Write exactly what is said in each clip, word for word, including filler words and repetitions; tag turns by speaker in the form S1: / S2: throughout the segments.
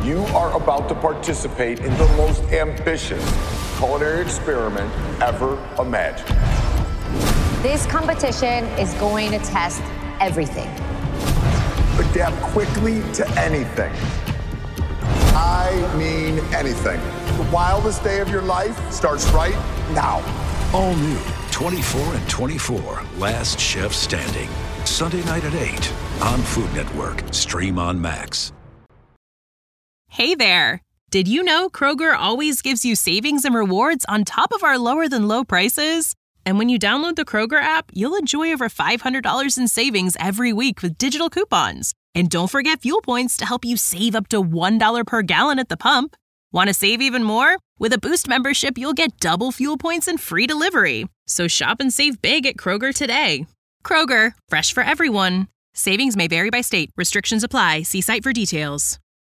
S1: You are about to participate in the most ambitious culinary experiment ever imagined.
S2: This competition is going to test everything.
S1: Adapt quickly to anything. I mean anything. The wildest day of your life starts right now.
S3: All new twenty-four and twenty-four, Last Chef Standing. Sunday night at eight on Food Network. Stream on Max.
S4: Hey there. Did you know Kroger always gives you savings and rewards on top of our lower than low prices? And when you download the Kroger app, you'll enjoy over five hundred dollars in savings every week with digital coupons. And don't forget fuel points to help you save up to one dollar per gallon at the pump. Want to save even more? With a Boost membership, you'll get double fuel points and free delivery. So shop and save big at Kroger today. Kroger, fresh for everyone. Savings may vary by state. Restrictions apply. See site for details.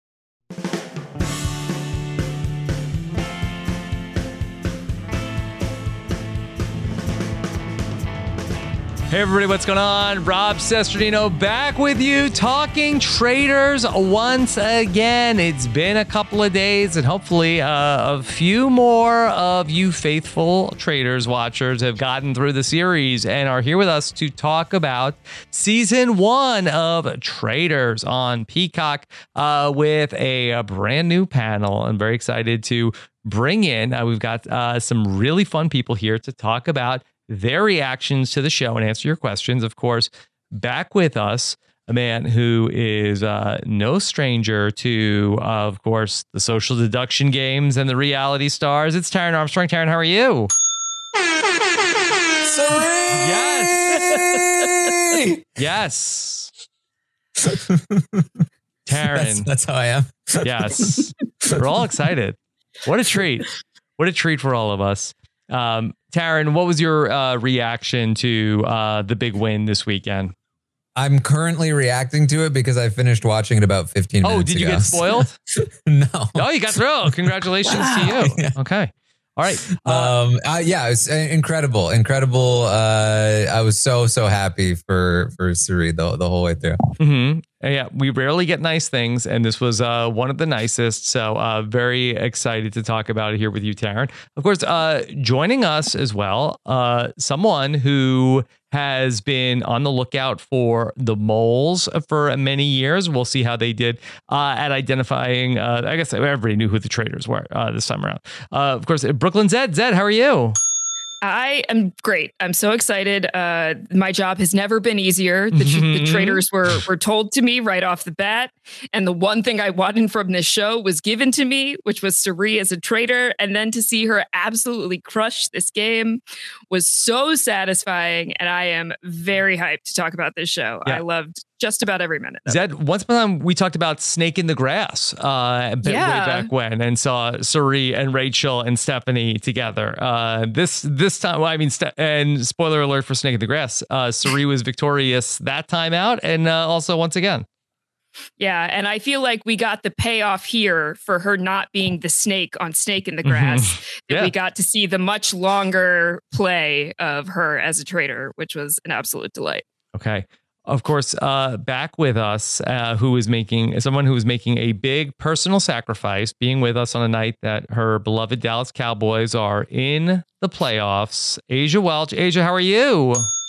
S5: Hey everybody, what's going on? Rob Cesternino back with you, talking Traitors once again. It's been a couple of days, and hopefully uh, a few more of you faithful Traitors watchers have gotten through the series and are here with us to talk about season one of Traitors on Peacock uh, with a, a brand new panel. I'm very excited to bring in, uh, we've got uh, some really fun people here to talk about their reactions to the show and answer your questions. Of course, back with us, a man who is uh, no stranger to, uh, of course, the social deduction games and the reality stars. It's Taran Armstrong. Taran, how are you?
S6: Sorry!
S5: Yes. Yes. Taran.
S6: That's, that's how I am.
S5: Yes. We're all excited. What a treat. What a treat for all of us. Um, Taran, what was your uh, reaction to uh, the big win this weekend?
S6: I'm currently reacting to it because I finished watching it about fifteen
S5: oh,
S6: minutes
S5: ago. Oh, did you
S6: ago.
S5: get spoiled?
S6: No.
S5: No, you got through. Congratulations wow. to you. Yeah. Okay. All right.
S6: Uh, um, uh, yeah, it was incredible. Incredible. Uh, I was so, so happy for, for Cirie the, the whole way through.
S5: Mm-hmm. Yeah, we rarely get nice things, and this was uh, one of the nicest. So uh, very excited to talk about it here with you, Taran. Of course, uh, joining us as well, uh, someone who has been on the lookout for the moles for many years. We'll see how they did uh, at identifying. Uh, I guess everybody knew who the traitors were uh, this time around. Uh, of course, Brooklyn Zed. Zed, how are you?
S7: I am great. I'm so excited. Uh, my job has never been easier. The, mm-hmm. the traitors were were told to me right off the bat. And the one thing I wanted from this show was given to me, which was Cirie as a traitor. And then to see her absolutely crush this game was so satisfying. And I am very hyped to talk about this show. Yeah. I loved just about every minute.
S5: Zed, once upon a time, we talked about Snake in the Grass uh, yeah. way back when, and saw Cirie and Rachel and Stephanie together. Uh, this this time, well, I mean, st- and spoiler alert for Snake in the Grass, uh, Cirie was victorious that time out, and uh, also once again.
S7: Yeah, and I feel like we got the payoff here for her not being the snake on Snake in the Grass. Mm-hmm. Yeah. We got to see the much longer play of her as a traitor, which was an absolute delight.
S5: Okay. Of course, uh, back with us, uh, who is making someone who is making a big personal sacrifice, being with us on a night that her beloved Dallas Cowboys are in the playoffs. Asia Welch. Asia, how are you?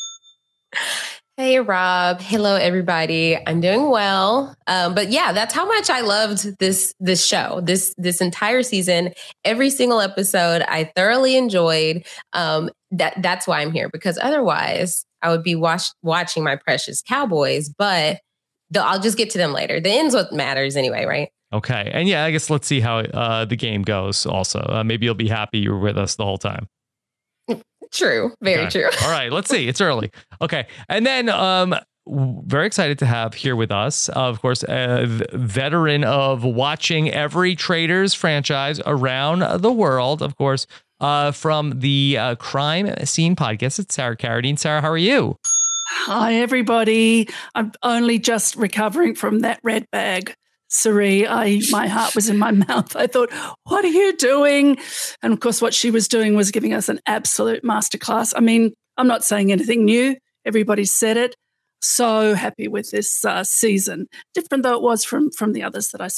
S8: Hey, Rob. Hello, everybody. I'm doing well. Um, but yeah, that's how much I loved this this show, this this entire season. Every single episode, I thoroughly enjoyed. Um, that that's why I'm here, because otherwise I would be watch, watching my precious Cowboys. But the, I'll just get to them later. The end's what matters anyway, right?
S5: Okay. And yeah, I guess let's see how uh, the game goes also. Uh, maybe you'll be happy you were with us the whole time.
S8: True. Very
S5: okay.
S8: true.
S5: All right. Let's see. It's early. Okay. And then um, very excited to have here with us, uh, of course, a veteran of watching every Traitors franchise around the world, of course, uh, from the uh, Crime Scene podcast. It's Sarah Carradine. Sarah, how are you?
S9: Hi, everybody. I'm only just recovering from that red bag. Cirie, I my heart was in my mouth. I thought, what are you doing? And of course, what she was doing was giving us an absolute masterclass. I mean, I'm not saying anything new. Everybody said it. So happy with this uh, season. Different though it was from from the others that I saw.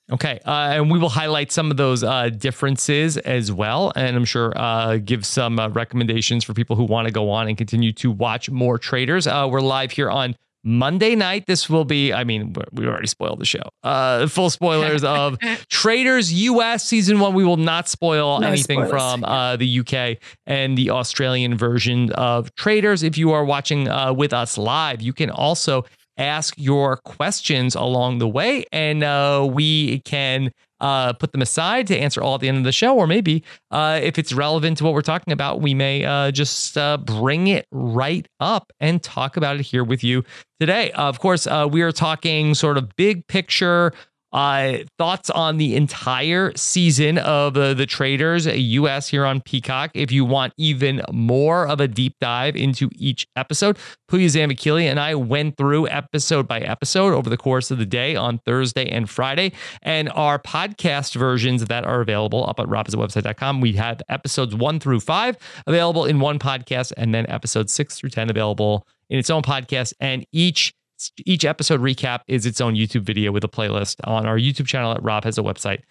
S5: Okay. Uh, and we will highlight some of those uh, differences as well. And I'm sure uh, give some uh, recommendations for people who want to go on and continue to watch more Traitors. Uh, we're live here on Monday night. This will be, I mean, we already spoiled the show. Uh, full spoilers of Traitors U S season one. We will not spoil
S9: No
S5: anything
S9: spoilers.
S5: from uh, the U K and the Australian version of Traitors. If you are watching uh, with us live, you can also ask your questions along the way, and uh, we can uh, put them aside to answer all at the end of the show, or maybe uh, if it's relevant to what we're talking about, we may uh, just uh, bring it right up and talk about it here with you today. Uh, of course, uh, we are talking sort of big picture uh, thoughts on the entire season of uh, the Traitors U S here on Peacock. If you want even more of a deep dive into each episode, Puya Zambakili and I went through episode by episode over the course of the day on Thursday and Friday, and our podcast versions that are available up at rob has a website dot com. We have episodes one through five available in one podcast, and then episodes six through ten available in its own podcast, and each Each episode recap is its own YouTube video with a playlist on our YouTube channel at rob has a website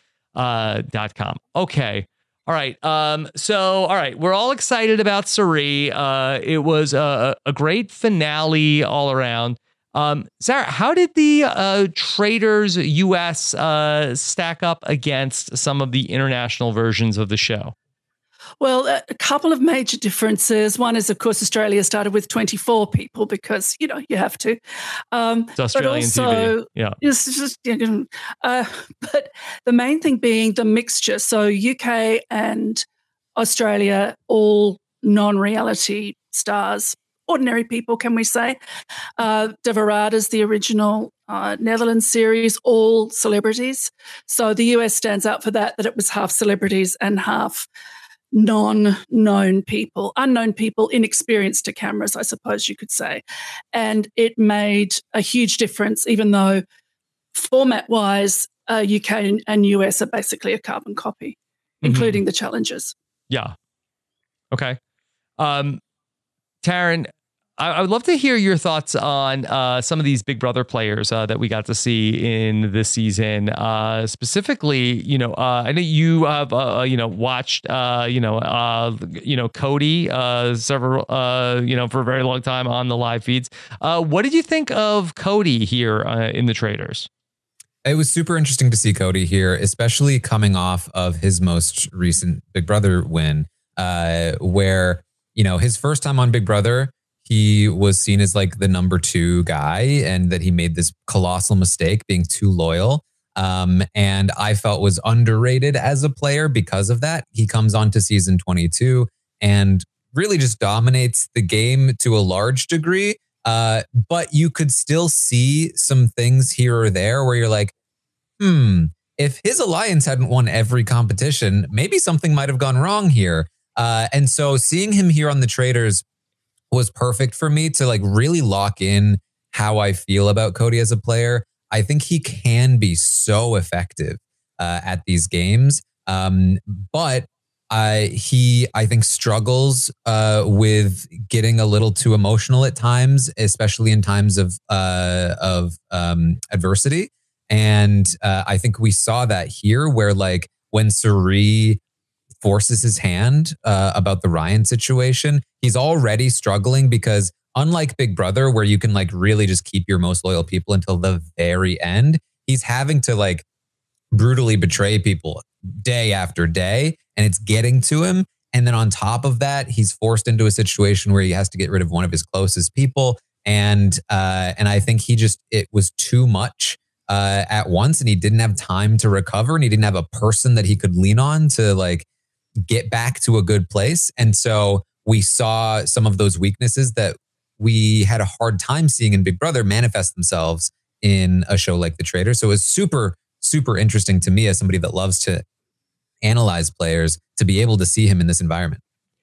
S5: dot com. Okay. All right. Um, so, all right. We're all excited about Cirie. Uh, it was a, a great finale all around. Um, Sarah, how did the uh, Traitors U S uh, stack up against some of the international versions of the show?
S9: Well, a couple of major differences. One is, of course, Australia started with twenty-four people because, you know, you have to. Um,
S5: It's Australian
S9: but also,
S5: T V. Yeah.
S9: It's just, you know, uh, but the main thing being the mixture. So U K and Australia, all non-reality stars, ordinary people, can we say? Uh, De Verrader's the original uh, Netherlands series, all celebrities. So the U S stands out for that, that it was half celebrities and half non-known people, unknown people, inexperienced to cameras, I suppose you could say. And it made a huge difference, even though format-wise, uh, U K and U S are basically a carbon copy, mm-hmm. including the challenges.
S5: Yeah. Okay. Um, Taryn, I, I would love to hear your thoughts on uh, some of these Big Brother players uh, that we got to see in this season. Uh, specifically, you know, uh, I know you have, uh, you know, watched, uh, you know, uh, you know, Cody uh, several, uh, you know, for a very long time on the live feeds. Uh, what did you think of Cody here uh, in the Traitors?
S6: It was super interesting to see Cody here, especially coming off of his most recent Big Brother win, uh, where, you know, his first time on Big Brother, he was seen as like the number two guy, and that he made this colossal mistake being too loyal. Um, and I felt was underrated as a player because of that. He comes on to season twenty-two and really just dominates the game to a large degree. Uh, but you could still see some things here or there where you're like, hmm, if his alliance hadn't won every competition, maybe something might have gone wrong here. Uh, and so seeing him here on the Traitors was perfect for me to like really lock in how I feel about Cody as a player. I think he can be so effective uh, at these games. Um, but I, he, I think, struggles uh, with getting a little too emotional at times, especially in times of uh, of um, adversity. And uh, I think we saw that here, where like when Cirie forces his hand uh, about the Ryan situation, he's already struggling because unlike Big Brother, where you can like really just keep your most loyal people until the very end, he's having to like brutally betray people day after day, and it's getting to him. And then on top of that, he's forced into a situation where he has to get rid of one of his closest people. And uh, and I think he just, it was too much uh, at once, and he didn't have time to recover, and he didn't have a person that he could lean on to like get back to a good place. And so we saw some of those weaknesses that we had a hard time seeing in Big Brother manifest themselves in a show like The Traitors. So it was super, super interesting to me as somebody that loves to analyze players to be able to see him in this environment.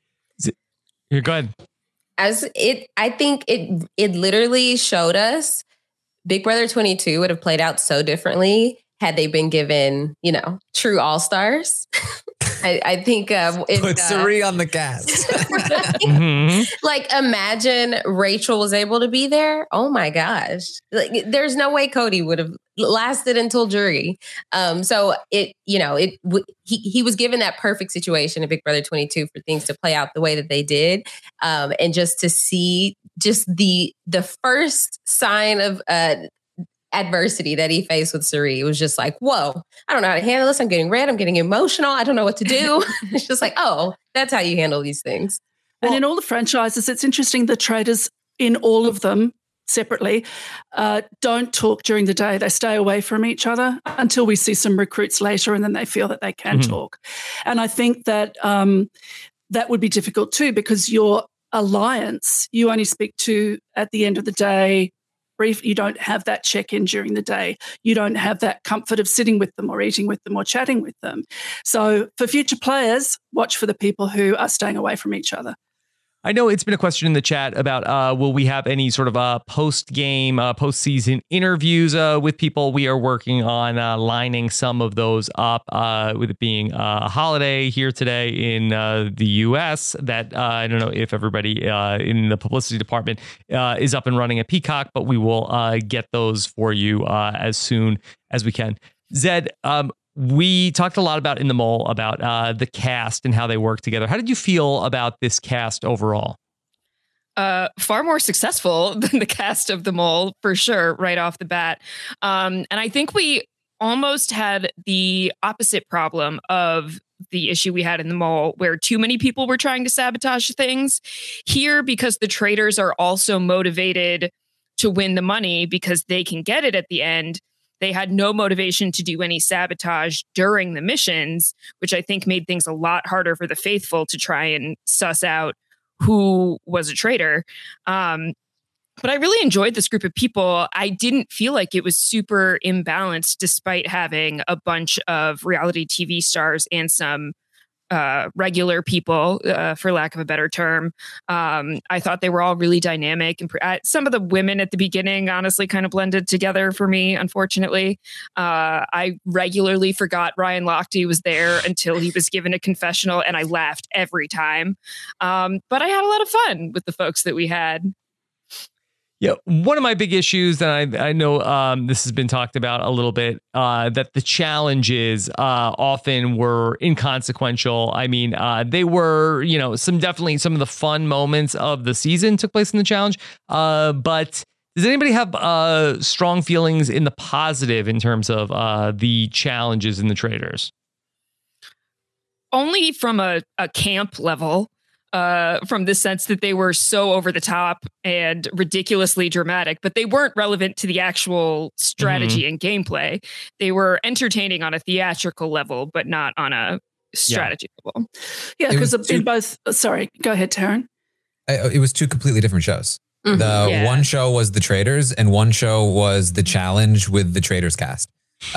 S5: You're good.
S8: As it, I think it, it literally showed us Big Brother twenty-two would have played out so differently had they been given, you know, true all-stars. I, I think uh, if,
S6: Put Cirie uh, on the cast.
S8: mm-hmm. Like, imagine Rachel was able to be there. Oh my gosh. Like, there's no way Cody would have lasted until jury. Um, so it, you know, it he he was given that perfect situation in Big Brother twenty-two for things to play out the way that they did. Um, and just to see just the the first sign of uh adversity that he faced with Cirie, it was just like, whoa, I don't know how to handle this. I'm getting red. I'm getting emotional. I don't know what to do. It's just like, oh, that's how you handle these things.
S9: And well, in all the franchises, it's interesting, the traders in all of them separately uh, don't talk during the day. They stay away from each other until we see some recruits later, and then they feel that they can mm-hmm. talk. And I think that um, that would be difficult too, because your alliance, you only speak to at the end of the day, brief. You don't have that check-in during the day. You don't have that comfort of sitting with them or eating with them or chatting with them. So for future players, watch for the people who are staying away from each other.
S5: I know it's been a question in the chat about uh, will we have any sort of uh, post-game, uh, post-season interviews uh, with people. We are working on uh, lining some of those up, uh, with it being uh, a holiday here today in uh, the U S that uh, I don't know if everybody uh, in the publicity department uh, is up and running at Peacock, but we will uh, get those for you uh, as soon as we can. Zed, um, we talked a lot about in The Mole about uh, the cast and how they work together. How did you feel about this cast overall?
S7: Uh, far more successful than the cast of The Mole, for sure, right off the bat. Um, and I think we almost had the opposite problem of the issue we had in The Mole, where too many people were trying to sabotage things. Here, because the traders are also motivated to win the money because they can get it at the end, they had no motivation to do any sabotage during the missions, which I think made things a lot harder for the faithful to try and suss out who was a traitor. Um, but I really enjoyed this group of people. I didn't feel like it was super imbalanced, despite having a bunch of reality T V stars and some uh, regular people, uh, for lack of a better term. Um, I thought they were all really dynamic. And uh, some of the women at the beginning, honestly, kind of blended together for me, unfortunately. Uh, I regularly forgot Ryan Lochte was there until he was given a confessional, and I laughed every time. Um, but I had a lot of fun with the folks that we had.
S5: Yeah, one of my big issues that I, I know um, this has been talked about a little bit, uh, that the challenges uh, often were inconsequential. I mean, uh, they were, you know, some definitely some of the fun moments of the season took place in the challenge. Uh, but does anybody have uh, strong feelings in the positive in terms of uh, the challenges in the traders?
S7: Only from a, a camp level. Uh, from the sense that they were so over the top and ridiculously dramatic, but they weren't relevant to the actual strategy mm-hmm. and gameplay. They were entertaining on a theatrical level, but not on a strategy yeah. level.
S9: Yeah, because in both... Sorry, go ahead, Taryn.
S6: I, it was two completely different shows. Mm-hmm. The
S7: yeah.
S6: one show was the traders, and one show was the challenge with the traders cast.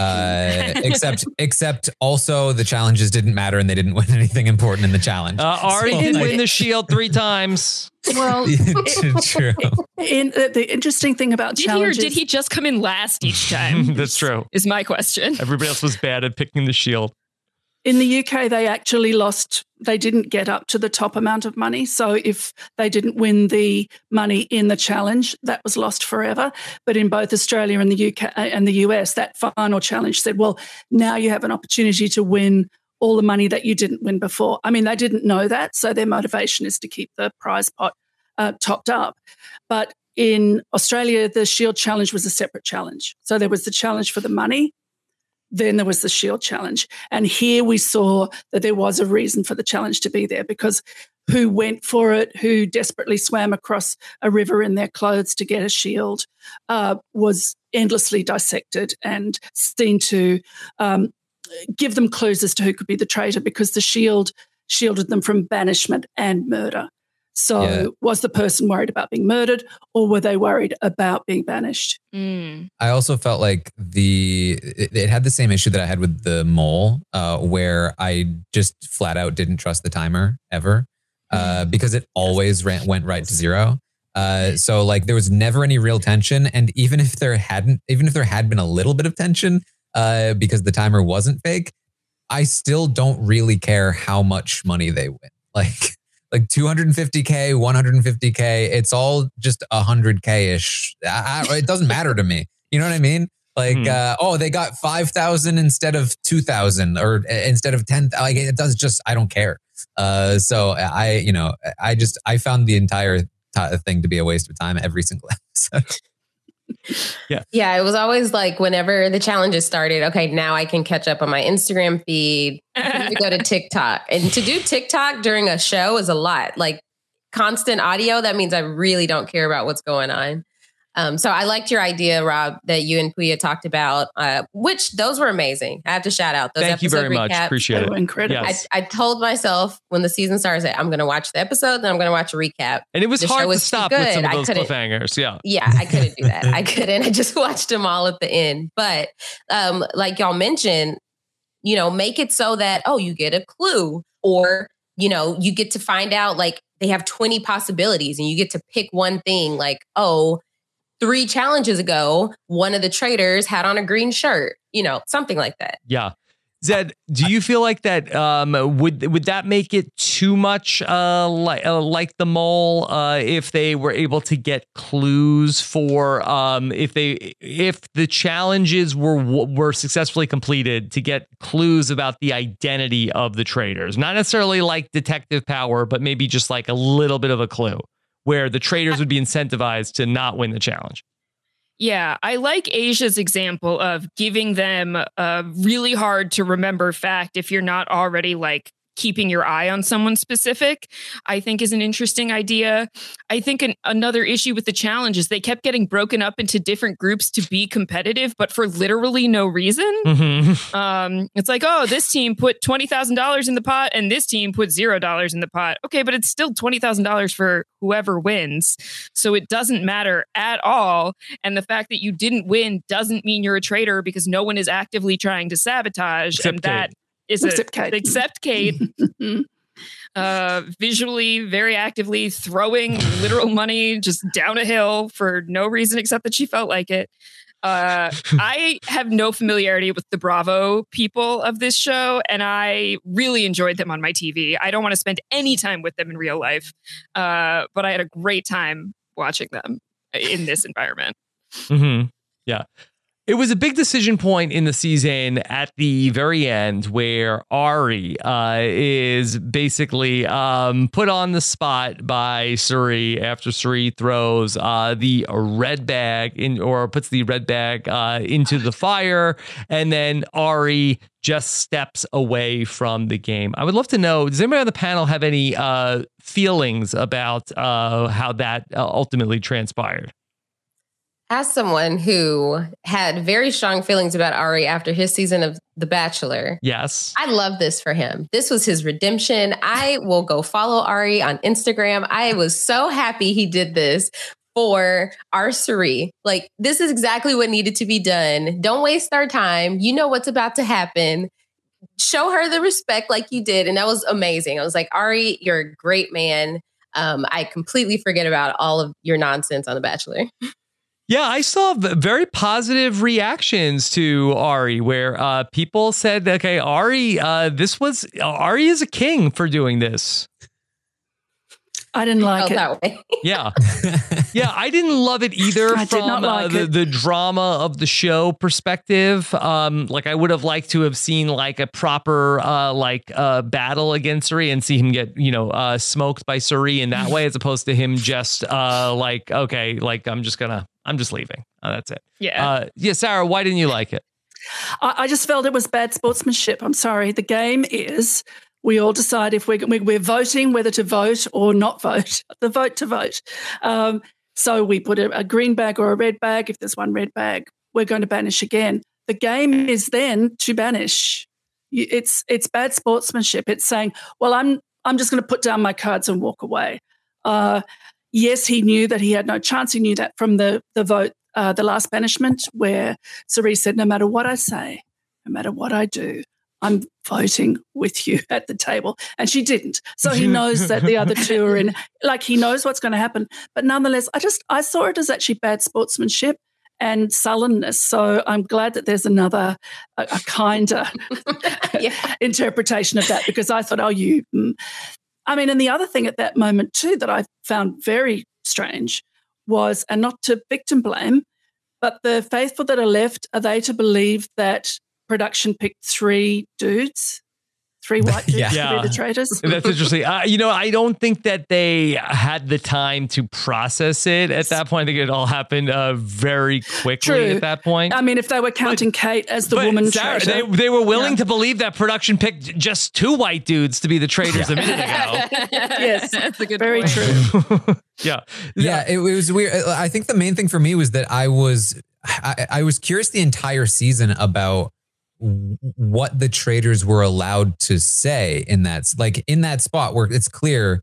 S6: Uh, except, except also the challenges didn't matter, and they didn't win anything important in the challenge.
S5: Uh, Ari so, did like, win the Shield three times.
S9: Well,
S6: it's true.
S9: In, uh, the interesting thing about
S7: did
S9: challenges,
S7: he or did he just come in last each time?
S5: That's true.
S7: Is my question.
S5: Everybody else was bad at picking the Shield.
S9: In the U K, they actually lost, they didn't get up to the top amount of money. So if they didn't win the money in the challenge, that was lost forever. But in both Australia and the U K and the U S, that final challenge said, well, now you have an opportunity to win all the money that you didn't win before. I mean, they didn't know that. So their motivation is to keep the prize pot uh, topped up. But in Australia, the Shield challenge was a separate challenge. So there was the challenge for the money. Then there was the Shield challenge. And here we saw that there was a reason for the challenge to be there, because who went for it, who desperately swam across a river in their clothes to get a shield, uh, was endlessly dissected and seen to um, give them clues as to who could be the traitor, because the shield shielded them from banishment and murder. So yeah. was the person worried about being murdered, or were they worried about being banished?
S7: Mm.
S6: I also felt like the it, it had the same issue that I had with the Mole, uh, where I just flat out didn't trust the timer ever, uh, because it always ran, went right to zero. Uh, so like there was never any real tension, and even if there hadn't, even if there had been a little bit of tension, uh, because the timer wasn't fake, I still don't really care how much money they win. Like, like two hundred fifty K, one hundred fifty K. It's all just one hundred K ish. I, I, it doesn't matter to me. You know what I mean? Like, mm-hmm. uh, oh, they got five thousand instead of two thousand or instead of ten. Like, it does just, I don't care. Uh, so I, you know, I just, I found the entire t- thing to be a waste of time every single episode.
S5: Yeah.
S8: Yeah. It was always like whenever the challenges started, okay, now I can catch up on my Instagram feed to go to TikTok. And to do TikTok during a show is a lot. Like constant audio, that means I really don't care about what's going on. Um, so I liked your idea, Rob, that you and Puya talked about, uh, which those were amazing. I have to shout out those
S5: Thank you very
S8: recaps.
S5: much. Appreciate it.
S9: Incredible.
S5: Yes.
S8: I, I told myself when the season starts that I'm going to watch the episode, then I'm going to watch a recap.
S5: And it was
S8: the
S5: hard
S8: was
S5: to stop
S8: good.
S5: with some of
S8: I
S5: those
S8: couldn't-
S5: cliffhangers. Yeah.
S8: Yeah, I couldn't do that. I couldn't. I just watched them all at the end. But um, like y'all mentioned, you know, make it so that, oh, you get a clue or, you know, you get to find out like they have twenty possibilities and you get to pick one thing like, oh, three challenges ago, one of the traders had on a green shirt, you know, something like that.
S5: Yeah. Zed, do you feel like that um, would would that make it too much uh, like uh, like the mole uh, if they were able to get clues for um, if they if the challenges were were successfully completed to get clues about the identity of the traders, not necessarily like detective power, but maybe just like a little bit of a clue where the traders would be incentivized to not win the challenge?
S7: Yeah, I like Asia's example of giving them a really hard to remember fact if you're not already like keeping your eye on someone specific, I think is an interesting idea. I think an, another issue with the challenge is they kept getting broken up into different groups to be competitive, but for literally no reason.
S5: Mm-hmm.
S7: Um, it's like, oh, this team put twenty thousand dollars in the pot and this team put zero dollars in the pot. Okay, but it's still twenty thousand dollars for whoever wins. So it doesn't matter at all. And the fact that you didn't win doesn't mean you're a traitor because no one is actively trying to sabotage.
S5: Except
S7: and that
S5: Kate.
S7: is
S9: Except
S7: a,
S9: Kate.
S7: Except Kate. uh, visually, very actively throwing literal money just down a hill for no reason except that she felt like it. Uh, I have no familiarity with the Bravo people of this show, and I really enjoyed them on my T V. I don't want to spend any time with them in real life, uh, but I had a great time watching them in this environment.
S5: Mm-hmm. Yeah. It was a big decision point in the season at the very end where Ari uh, is basically um, put on the spot by Suri after Suri throws uh, the red bag in or puts the red bag uh, into the fire. And then Ari just steps away from the game. I would love to know, does anybody on the panel have any uh, feelings about uh, how that uh, ultimately transpired?
S8: As someone who had very strong feelings about Ari after his season of The Bachelor,
S5: yes,
S8: I love this for him. This was his redemption. I will go follow Ari on Instagram. I was so happy he did this for our Suri. Like, this is exactly what needed to be done. Don't waste our time. You know what's about to happen. Show her the respect like you did. And that was amazing. I was like, Ari, you're a great man. Um, I completely forget about all of your nonsense on The Bachelor.
S5: Yeah, I saw very positive reactions to Ari where uh, people said, okay, Ari, uh, this was, Ari is a king for doing this.
S9: I didn't like
S8: Felt
S9: it.
S8: that way.
S5: Yeah. Yeah, I didn't love it either
S9: I did
S5: from
S9: not like
S5: uh, the,
S9: it.
S5: the drama of the show perspective. Um, like I would have liked to have seen like a proper uh, like uh, battle against Suri and see him get, you know, uh, smoked by Suri in that way, as opposed to him just uh, like, okay, like I'm just gonna, I'm just leaving. Uh, that's it.
S7: Yeah.
S5: Uh, yeah, Sarah, why didn't you like it?
S9: I, I just felt it was bad sportsmanship. I'm sorry. The game is we all decide if we're, we're voting whether to vote or not vote, the vote to vote. Um, so we put a, a green bag or a red bag. If there's one red bag, we're going to banish again. The game is then to banish. It's it's bad sportsmanship. It's saying, well, I'm I'm just going to put down my cards and walk away. Uh, yes, he knew that he had no chance. He knew that from the, the vote, uh, the last banishment, where Suri said, no matter what I say, no matter what I do, I'm voting with you at the table. And she didn't. So he knows that the other two are in, like he knows what's going to happen. But nonetheless, I just, I saw it as actually bad sportsmanship. and sullenness. So I'm glad that there's another, a, a kinder
S8: Yeah.
S9: interpretation of that, because I thought, oh, you. Mm. I mean, and the other thing at that moment too that I found very strange was, and not to victim blame, but the faithful that are left, are they to believe that production picked three dudes? Three white dudes
S6: Yeah.
S9: to
S5: Yeah.
S9: be the traitors?
S5: That's interesting. Uh, you know, I don't think that they had the time to process it at that point. I think it all happened uh, very quickly
S9: True.
S5: at that point.
S9: I mean, if they were counting Kate as the
S5: But
S9: woman
S5: Sarah,
S9: traitor.
S5: they, they were willing
S9: Yeah.
S5: to believe that production picked just two white dudes to be the traitors a minute ago.
S9: Yes,
S7: That's a good
S9: very
S7: point.
S9: true.
S5: Yeah.
S6: Yeah, it, it was weird. I think the main thing for me was that I was I, I was curious the entire season about w- what the traders were allowed to say in that, like in that spot where it's clear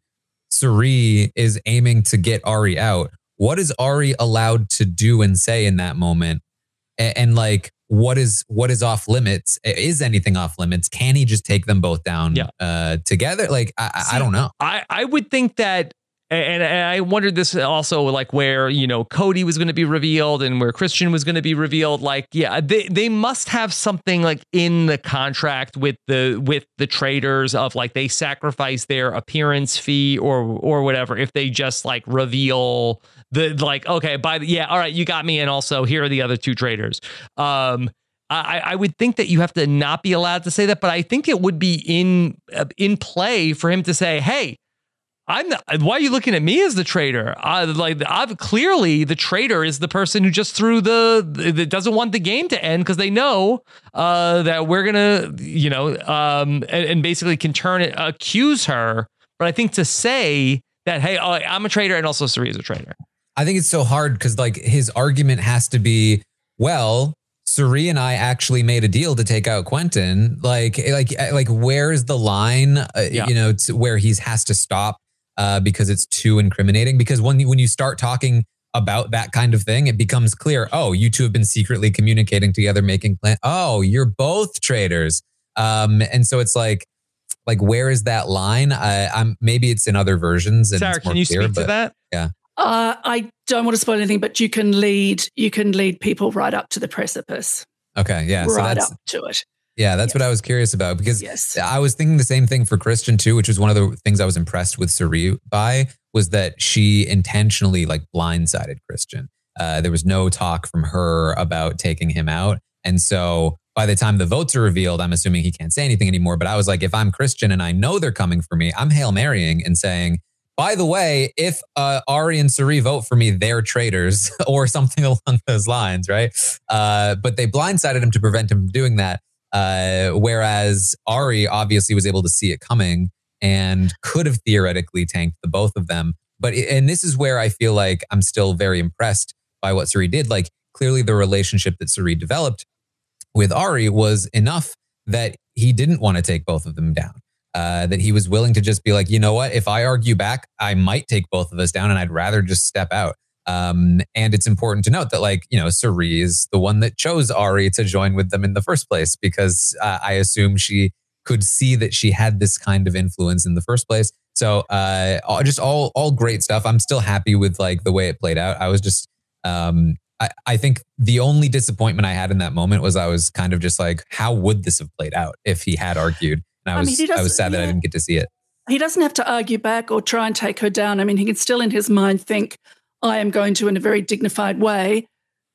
S6: Cirie is aiming to get Ari out. What is Ari allowed to do and say in that moment? And, and like, what is what is off limits? Is anything off limits? Can he just take them both down
S5: Yeah.
S6: uh, together? Like, I,
S5: See,
S6: I don't know.
S5: I, I would think that, and, and I wondered this also, like where, you know, Cody was going to be revealed and where Christian was going to be revealed. Like, yeah, they, they must have something like in the contract with the with the traders of like they sacrifice their appearance fee or or whatever if they just like reveal the like, okay, by the yeah, all right, you got me, and also here are the other two traders. Um, I, I would think that you have to not be allowed to say that, but I think it would be in uh, in play for him to say, hey, I'm not, why are you looking at me as the traitor? I, like, I've clearly the traitor is the person who just threw the that doesn't want the game to end because they know uh, that we're gonna, you know, um, and, and basically can turn it, accuse her. But I think to say that, hey, oh, I'm a traitor and also Cirie is a traitor.
S6: I think it's so hard because like his argument has to be, well, Cirie and I actually made a deal to take out Quentin. Like, like, like, where's the line? Uh,
S5: Yeah.
S6: You know, to where he has to stop uh, because it's too incriminating. Because when you, when you start talking about that kind of thing, it becomes clear. Oh, you two have been secretly communicating together, making plans. Oh, you're both traitors. Um, and so it's like, like, where is that line? I, I'm maybe it's in other versions. And
S5: Sarah,
S6: it's more
S5: can you
S6: clear,
S5: speak to
S6: but
S5: that?
S6: Yeah.
S9: Uh, I don't want to spoil anything, but you can lead you can lead people right up to the precipice,
S6: Okay. Yeah. So
S9: right
S6: that's
S9: up to it.
S6: Yeah, that's
S9: Yes.
S6: what I was curious about because
S9: Yes.
S6: I was thinking the same thing for Christian too, which was one of the things I was impressed with Cirie by was that she intentionally like blindsided Christian. Uh, there was no talk from her about taking him out. And so by the time the votes are revealed, I'm assuming he can't say anything anymore. But I was like, if I'm Christian and I know they're coming for me, I'm Hail Marying and saying, by the way, if uh, Ari and Cirie vote for me, they're traitors or something along those lines, right? Uh, but they blindsided him to prevent him from doing that. Uh, whereas Ari obviously was able to see it coming and could have theoretically tanked the both of them. But and this is where I feel like I'm still very impressed by what Cirie did. Like clearly the relationship that Cirie developed with Ari was enough that he didn't want to take both of them down. Uh, that he was willing to just be like, you know what, if I argue back, I might take both of us down and I'd rather just step out. Um, and it's important to note that like, you know, Cirie is the one that chose Ari to join with them in the first place because uh, I assume she could see that she had this kind of influence in the first place. So uh, all- just all all great stuff. I'm still happy with like the way it played out. I was just, um, I, I think the only disappointment I had in that moment was I was kind of just like, how would this have played out if he had argued? And I
S9: I
S6: was
S9: mean, he
S6: I was
S9: doesn't-
S6: sad that I
S9: yeah.
S6: didn't get to see it.
S9: He doesn't have to argue back or try and take her down. I mean, he can still in his mind think, I am going to, in a very dignified way,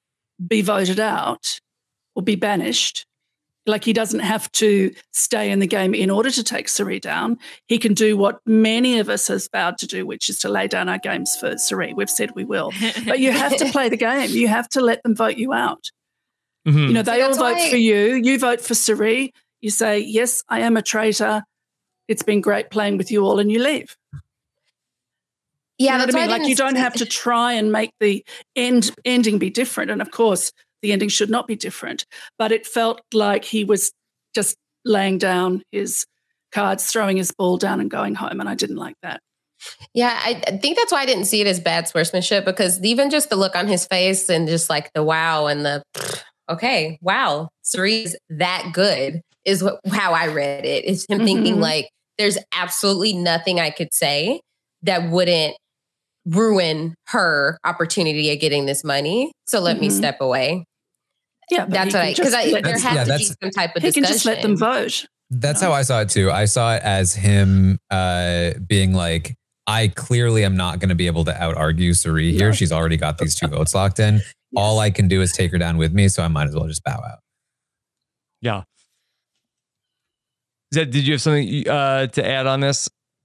S9: be voted out or be banished. Like he doesn't have to stay in the game in order to take Cirie down. He can do what many of us has vowed to do, which is to lay down our games for Cirie. We've said we will. But you have to play the game. You have to let them vote you out.
S5: Mhm.
S9: You know, they
S8: See,
S9: all
S8: that's
S9: vote
S8: why-
S9: for you. You vote for Cirie. You say, yes, I am a traitor. It's been great playing with you all, and you leave.
S8: Yeah,
S9: You know
S8: that's
S9: what I
S8: why
S9: mean? Like
S8: didn't
S9: you don't
S8: see-
S9: have to try and make the end ending be different. And of course, the ending should not be different. But it felt like he was just laying down his cards, throwing his ball down, and going home. And I didn't like that.
S8: Yeah, I I think that's why I didn't see it as bad sportsmanship because even just the look on his face and just like the wow and the okay, wow, Cirie's that good is what, how I read it. It's him thinking
S9: Mhm.
S8: like there's absolutely nothing I could say that wouldn't ruin her opportunity of getting this money. So let
S9: Mm-hmm.
S8: me step away.
S9: Yeah, but
S8: That's
S9: he
S8: what
S9: can
S8: I, because
S9: just
S8: I
S9: let-
S8: there
S6: That's-
S8: has
S6: yeah,
S8: to be
S6: that's-
S8: some type of
S9: he
S8: discussion.
S9: can just let them vote.
S6: That's how I saw it too. I saw it as him uh, being like, I clearly am not going to be able to out argue Suri here.
S9: No.
S6: She's already got these two votes locked in. All I can do is take her down with me, so I might as well just bow out.
S5: Yeah. Zed, did you have something uh, to add on this?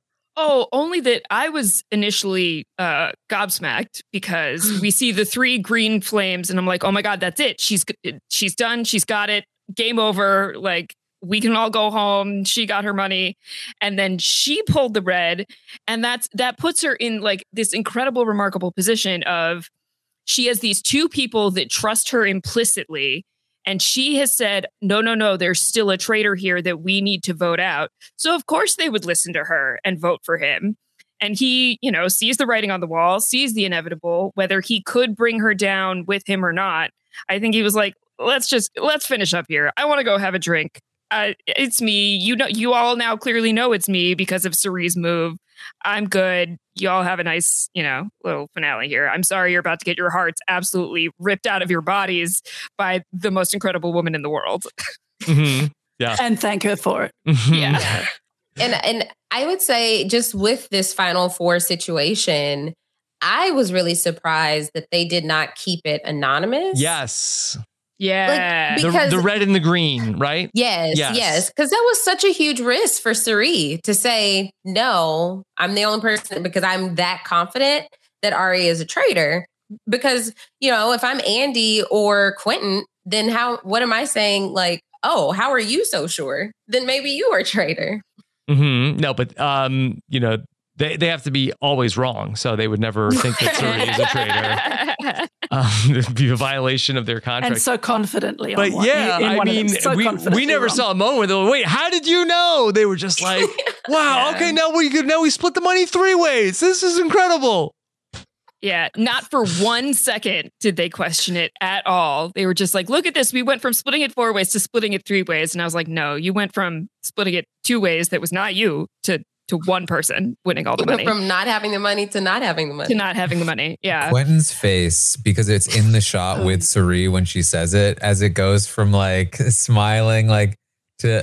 S7: Oh, only that I was initially uh, gobsmacked because we see the three green flames, and I'm like, "Oh my god, that's it! She's she's done. She's got it. Game over. Like we can all go home. She got her money." And then she pulled the red, and that's that puts her in like this incredible, remarkable position of she has these two people that trust her implicitly. And she has said, no, no, no, there's still a traitor here that we need to vote out. So, of course, they would listen to her and vote for him. And he, you know, sees the writing on the wall, sees the inevitable, whether he could bring her down with him or not. I think he was like, let's just let's finish up here. I want to go have a drink. Uh, it's me. You know, you all now clearly know it's me because of Suri's move. I'm good. You all have a nice, you know, little finale here. I'm sorry you're about to get your hearts absolutely ripped out of your bodies by the most incredible woman in the world.
S5: Mm-hmm. Yeah.
S9: And thank her for it.
S7: Yeah.
S8: And and I would say just with this Final Four situation, I was really surprised that they did not keep it anonymous.
S5: Yes.
S7: Yeah.
S8: Like,
S5: The,
S8: because
S5: the red and the green, right?
S8: Yes,
S5: Yes.
S8: yes. Because that was such a huge risk for Suri to say, no, I'm the only person because I'm that confident that Ari is a traitor. Because, you know, if I'm Andy or Quentin, then how, what am I saying? Like, oh, how are you so sure? Then maybe you are a traitor.
S5: Mm-hmm. No, but, um, you know, they, they have to be always wrong. So they would never think that Suri is a traitor. Um, it'd be a violation of their contract.
S9: And so confidently on
S5: But
S9: one,
S5: yeah,
S9: in
S5: I
S9: one of them.
S5: mean,
S9: So
S5: we,
S9: confidently
S5: we never
S9: wrong.
S5: saw a moment where they were, wait, how did you know? They were just like, wow,
S7: Yeah.
S5: okay, now we could now we split the money three ways. This is incredible.
S7: Yeah, not for one second did they question it at all. They were just like, look at this. We went from splitting it four ways to splitting it three ways. And I was like, no, you went from splitting it two ways that was not you to to one person winning all the
S8: You went
S7: money.
S8: from not having the money to not having the money.
S7: to not having the money. Yeah.
S6: Quentin's face, because it's in the shot with Suri when she says it, as it goes from like smiling, like to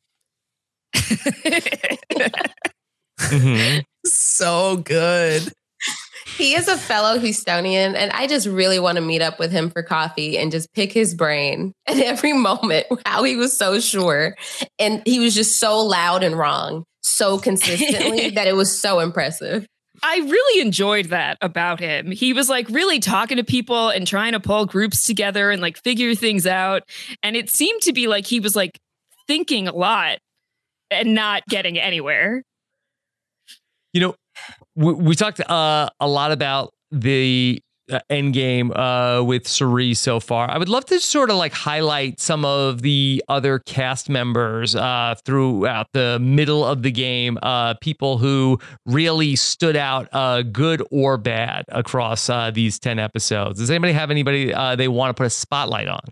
S5: Mm-hmm.
S6: so good.
S8: He is a fellow Houstonian, and I just really want to meet up with him for coffee and just pick his brain at every moment how he was so sure. And he was just so loud and wrong so consistently that it was so impressive.
S7: I really enjoyed that about him. He was like really talking to people and trying to pull groups together and like figure things out. And it seemed to be like he was like thinking a lot and not getting anywhere.
S5: You know, we, we talked uh, a lot about the uh, end game uh, with Suri so far. I would love to sort of like highlight some of the other cast members uh, throughout the middle of the game, uh, people who really stood out, uh, good or bad, across uh, these ten episodes. Does anybody have anybody uh, they want to put a spotlight on?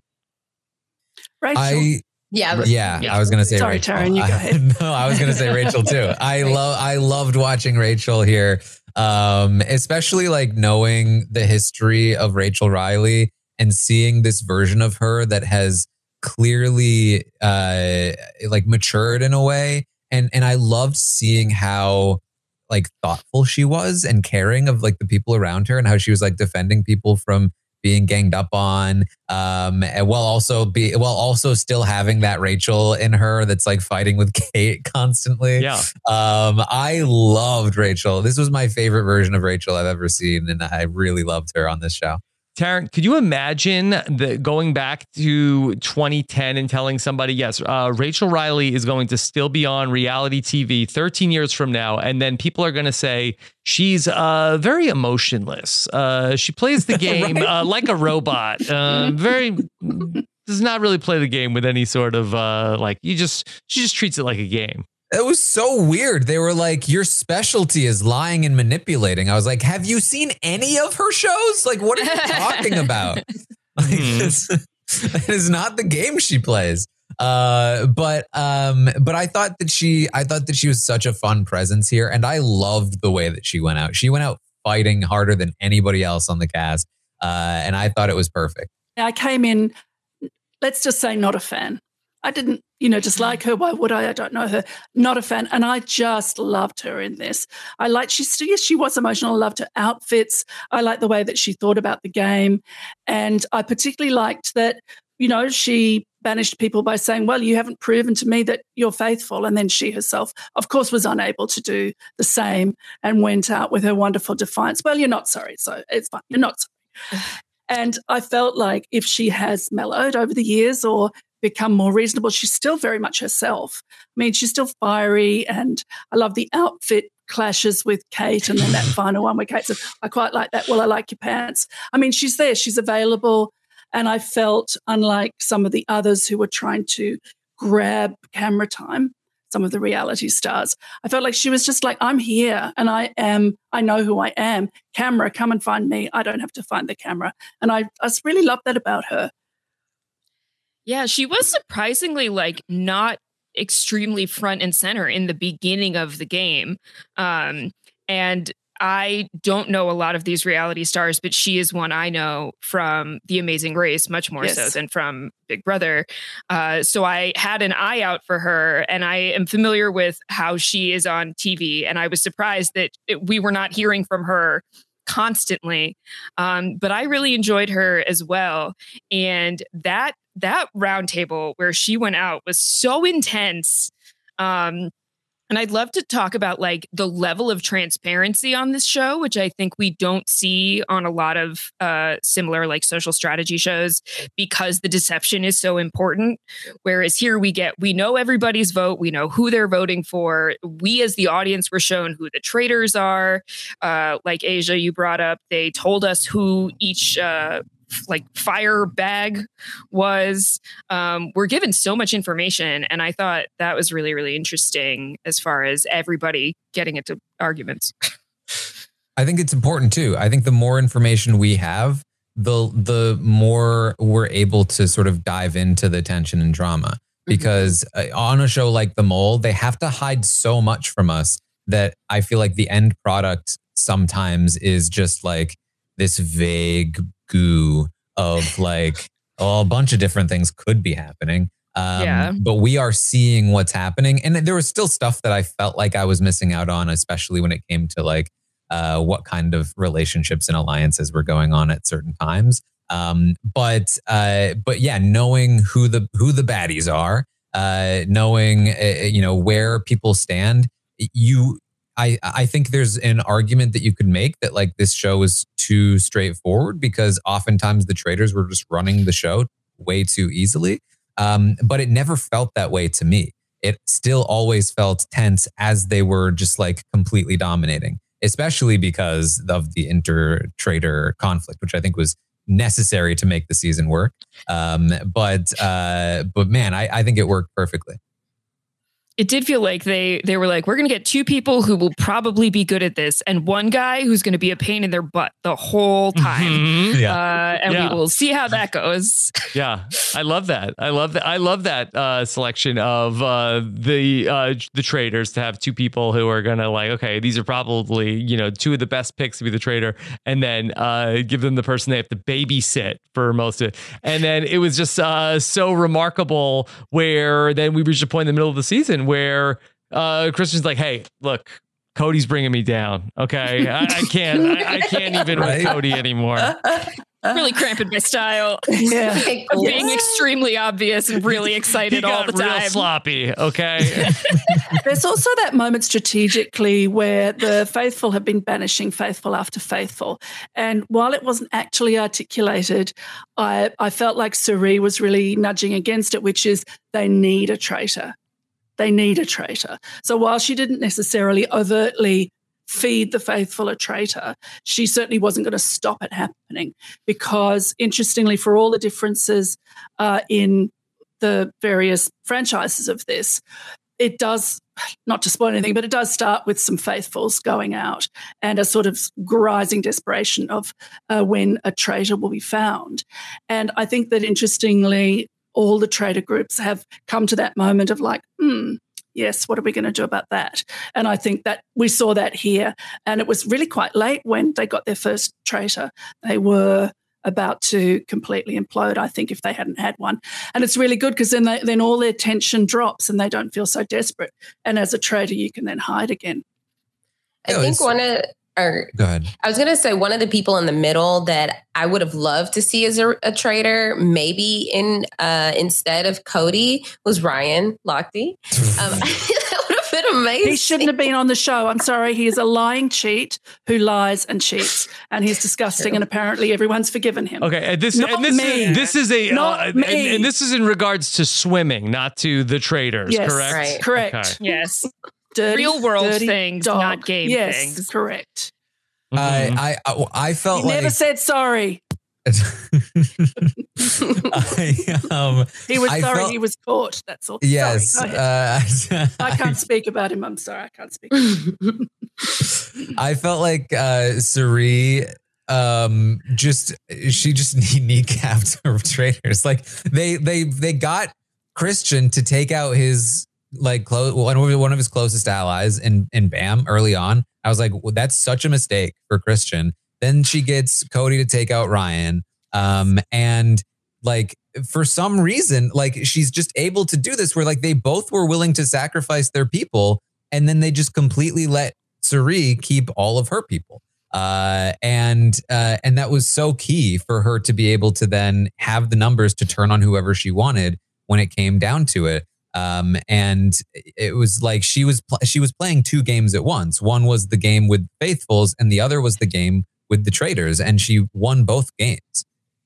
S9: Rachel.
S6: I
S8: Yeah.
S6: yeah,
S7: Yeah.
S6: I was gonna say
S9: Sorry,
S6: Rachel.
S9: Taryn, you go
S6: I-
S9: ahead.
S6: no, I was gonna say Rachel too. I love I loved watching Rachel here. Um, especially like knowing the history of Rachel Riley and seeing this version of her that has clearly uh like matured in a way. And and I loved seeing how like thoughtful she was and caring of like the people around her and how she was like defending people from being ganged up on, um, and while also be while also still having that Rachel in her that's like fighting with Kate constantly.
S5: Yeah.
S6: Um, I loved Rachel. This was my favorite version of Rachel I've ever seen, and I really loved her on this show.
S5: Taryn, could you imagine the going back to twenty ten and telling somebody, yes, uh, Rachel Riley is going to still be on reality T V thirteen years from now, and then people are going to say she's uh, very emotionless. Uh, she plays the game
S6: Right.
S5: uh, like a robot. Uh, very does not really play the game with any sort of uh, like you just she just treats it like a game.
S6: It was so weird. They were like, your specialty is lying and manipulating. I was like, have you seen any of her shows? Like, what are you talking about? Like, this, that is not the game she plays. Uh, but um, but I thought that she I thought that she was such a fun presence here. And I loved the way that she went out. She went out fighting harder than anybody else on the cast. Uh, and I thought it was perfect.
S9: I came in, let's just say, not a fan. I didn't, you know, dislike her. Why would I? I don't know her. Not a fan. And I just loved her in this. I liked, she, yes, she was emotional. I loved her outfits. I liked the way that she thought about the game. And I particularly liked that, you know, she banished people by saying, well, you haven't proven to me that you're faithful. And then she herself, of course, was unable to do the same and went out with her wonderful defiance. Well, you're not sorry. So it's fine. You're not sorry. And I felt like if she has mellowed over the years or become more reasonable, she's still very much herself. I mean, she's still fiery, and I love the outfit clashes with Kate, and then that final one where Kate says, I quite like that. Well, I like your pants. I mean, she's there, she's available. And I felt, unlike some of the others who were trying to grab camera time, some of the reality stars, I felt like she was just like, I'm here and I am, I know who I am. Camera, come and find me. I don't have to find the camera. And I, I just really love that about her.
S7: Yeah, she was surprisingly like not extremely front and center in the beginning of the game. Um, and I don't know a lot of these reality stars, but she is one I know from The Amazing Race, much more yes. so than from Big Brother. Uh, so I had an eye out for her, and I am familiar with how she is on T V. And I was surprised that it, we were not hearing from her constantly. Um, but I really enjoyed her as well. And that that roundtable where she went out was so intense. Um, And I'd love to talk about like the level of transparency on this show, which I think we don't see on a lot of uh, similar like social strategy shows because the deception is so important. Whereas here we get, we know everybody's vote. We know who they're voting for. We as the audience were shown who the traitors are. Uh, like Asia, you brought up, they told us who each uh like fire bag was. Um, we're given so much information, and I thought that was really, really interesting as far as everybody getting into arguments.
S6: I think it's important too. I think the more information we have, the the more we're able to sort of dive into the tension and drama. Because mm-hmm. on a show like The Mole, they have to hide so much from us that I feel like the end product sometimes is just like this vague goo of like, oh, a bunch of different things could be happening. Um, yeah. But we are seeing what's happening. And there was still stuff that I felt like I was missing out on, especially when it came to like uh, what kind of relationships and alliances were going on at certain times. Um, but uh, but yeah, knowing who the who the baddies are, uh, knowing uh, you know where people stand, you. I, I think there's an argument that you could make that like this show is too straightforward because oftentimes the traders were just running the show way too easily. Um, but it never felt that way to me. It still always felt tense as they were just like completely dominating, especially because of the inter-trader conflict, which I think was necessary to make the season work. Um, but uh, but man, I, I think it worked perfectly.
S7: It did feel like they they were like, we're going to get two people who will probably be good at this and one guy who's going to be a pain in their butt the whole time. Mm-hmm. Yeah. Uh, and yeah. we will see how that goes.
S5: Yeah, I love that. I love that. I love that uh, selection of uh, the uh, the traders to have two people who are going to like, okay, these are probably, you know, two of the best picks to be the trader, and then uh, give them the person they have to babysit for most of it. And then it was just uh, so remarkable where then we reached a point in the middle of the season where uh, Christian's like, hey, look, Cody's bringing me down. Okay, I, I can't, I, I can't even right? with Cody anymore.
S7: Really cramping my style.
S9: Yeah,
S7: of being extremely obvious and really excited all the time.
S5: Real sloppy. Okay.
S9: There's also that moment strategically where the faithful have been banishing faithful after faithful, and while it wasn't actually articulated, I I felt like Cirie was really nudging against it, which is they need a traitor. They need a traitor. So while she didn't necessarily overtly feed the faithful a traitor, she certainly wasn't going to stop it happening because, interestingly, for all the differences uh, in the various franchises of this, it does, not to spoil anything, but it does start with some faithfuls going out and a sort of rising desperation of uh, when a traitor will be found. And I think that, interestingly, all the trader groups have come to that moment of like, hmm, yes, what are we going to do about that? And I think that we saw that here. And it was really quite late when they got their first traitor. They were about to completely implode, I think, if they hadn't had one. And it's really good because then they, then all their tension drops and they don't feel so desperate. And as a trader, you can then hide again.
S8: I
S6: No,
S8: think
S6: it's-
S8: one of or
S6: Go ahead.
S8: I was going to say one of the people in the middle that I would have loved to see as a, a trader, maybe in uh, instead of Cody, was Ryan Lochte. Um, that would have been amazing.
S9: He shouldn't have been on the show. I'm sorry. He is a lying cheat who lies and cheats, and he's disgusting. And apparently, everyone's forgiven him.
S5: Okay, and this
S9: Not
S5: and this
S9: me.
S5: is this is a
S9: Not
S5: uh, and,
S9: me.
S5: and this is in regards to swimming, not to the traders.
S9: Yes,
S5: correct.
S8: right.
S9: Correct.
S5: Okay.
S7: Yes.
S9: Dirty,
S7: Real world
S9: dirty
S7: things,
S9: dog.
S7: not game
S9: yes,
S7: things.
S9: correct.
S5: Mhm.
S6: I, I I felt
S9: He
S6: like
S9: never said sorry.
S6: I, um,
S9: He was
S6: I
S9: sorry
S6: felt-
S9: he was caught. That's all.
S6: yes.
S9: Sorry, go ahead.
S6: Uh,
S9: I can't speak about him. I'm sorry. I can't speak.
S6: I felt like uh Suri um just she just knee- kneecapped her traders. Like they they they got Christian to take out his like close one of one of his closest allies and and bam early on. I was like, well, that's such a mistake for Christian. Then she gets Cody to take out Ryan. Um and like for some reason, like she's just able to do this where like they both were willing to sacrifice their people and then they just completely let Suri keep all of her people. Uh, and uh, and that was so key for her to be able to then have the numbers to turn on whoever she wanted when it came down to it. Um, and it was like she was pl- she was playing two games at once. One was the game with Faithfuls, and the other was the game with the Traders, and she won both games.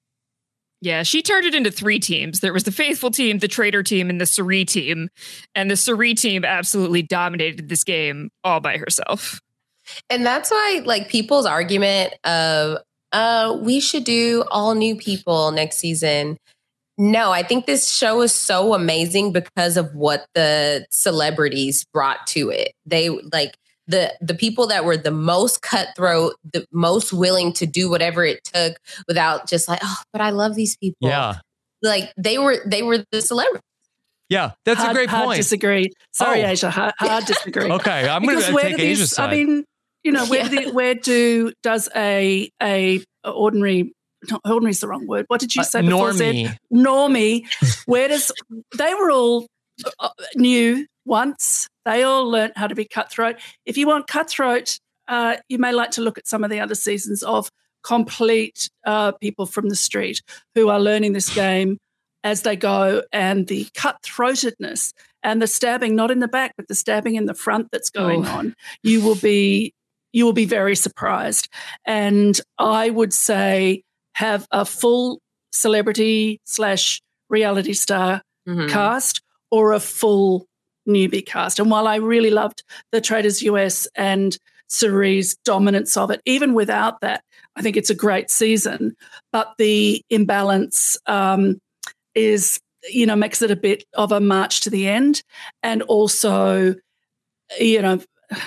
S7: Yeah, she turned it into three teams. There was the Faithful team, the Traitor team, and the Suri team. And the Suri team absolutely dominated this game all by herself.
S8: And that's why, like, people's argument of, uh, we should do all new people next season. No, I think this show is so amazing because of what the celebrities brought to it. They, like, the the people that were the most cutthroat, the most willing to do whatever it took without just like, oh, but I love these people.
S5: Yeah.
S8: Like, they were they were the celebrities.
S5: Yeah, that's
S9: hard,
S5: a great
S9: hard
S5: point.
S9: Disagree. Sorry,
S5: Oh.
S9: Asia. Hard, hard disagree.
S5: Okay, I'm going
S9: Because
S5: to
S9: where
S5: take
S9: do these-
S5: Asia's side.
S9: I mean, you know, where
S8: Yeah.
S9: do the, where do does a a ordinary not, ordinary is the wrong word. What did you
S5: Uh,
S9: say before?
S5: normie.
S9: Zed? Normie. Where does they were all uh, new once. They all learnt how to be cutthroat. If you want cutthroat, uh, you may like to look at some of the other seasons of complete uh, people from the street who are learning this game as they go, and the cutthroatedness and the stabbing, not in the back, but the stabbing in the front that's going
S7: Oh.
S9: on. You will be you will be very surprised. And I would say have a full celebrity slash reality star
S8: Mhm.
S9: cast or a full newbie cast. And while I really loved the Traders U S and Suri's dominance of it, even without that, I think it's a great season. But the imbalance um, is, you know, makes it a bit of a march to the end. And also, you know,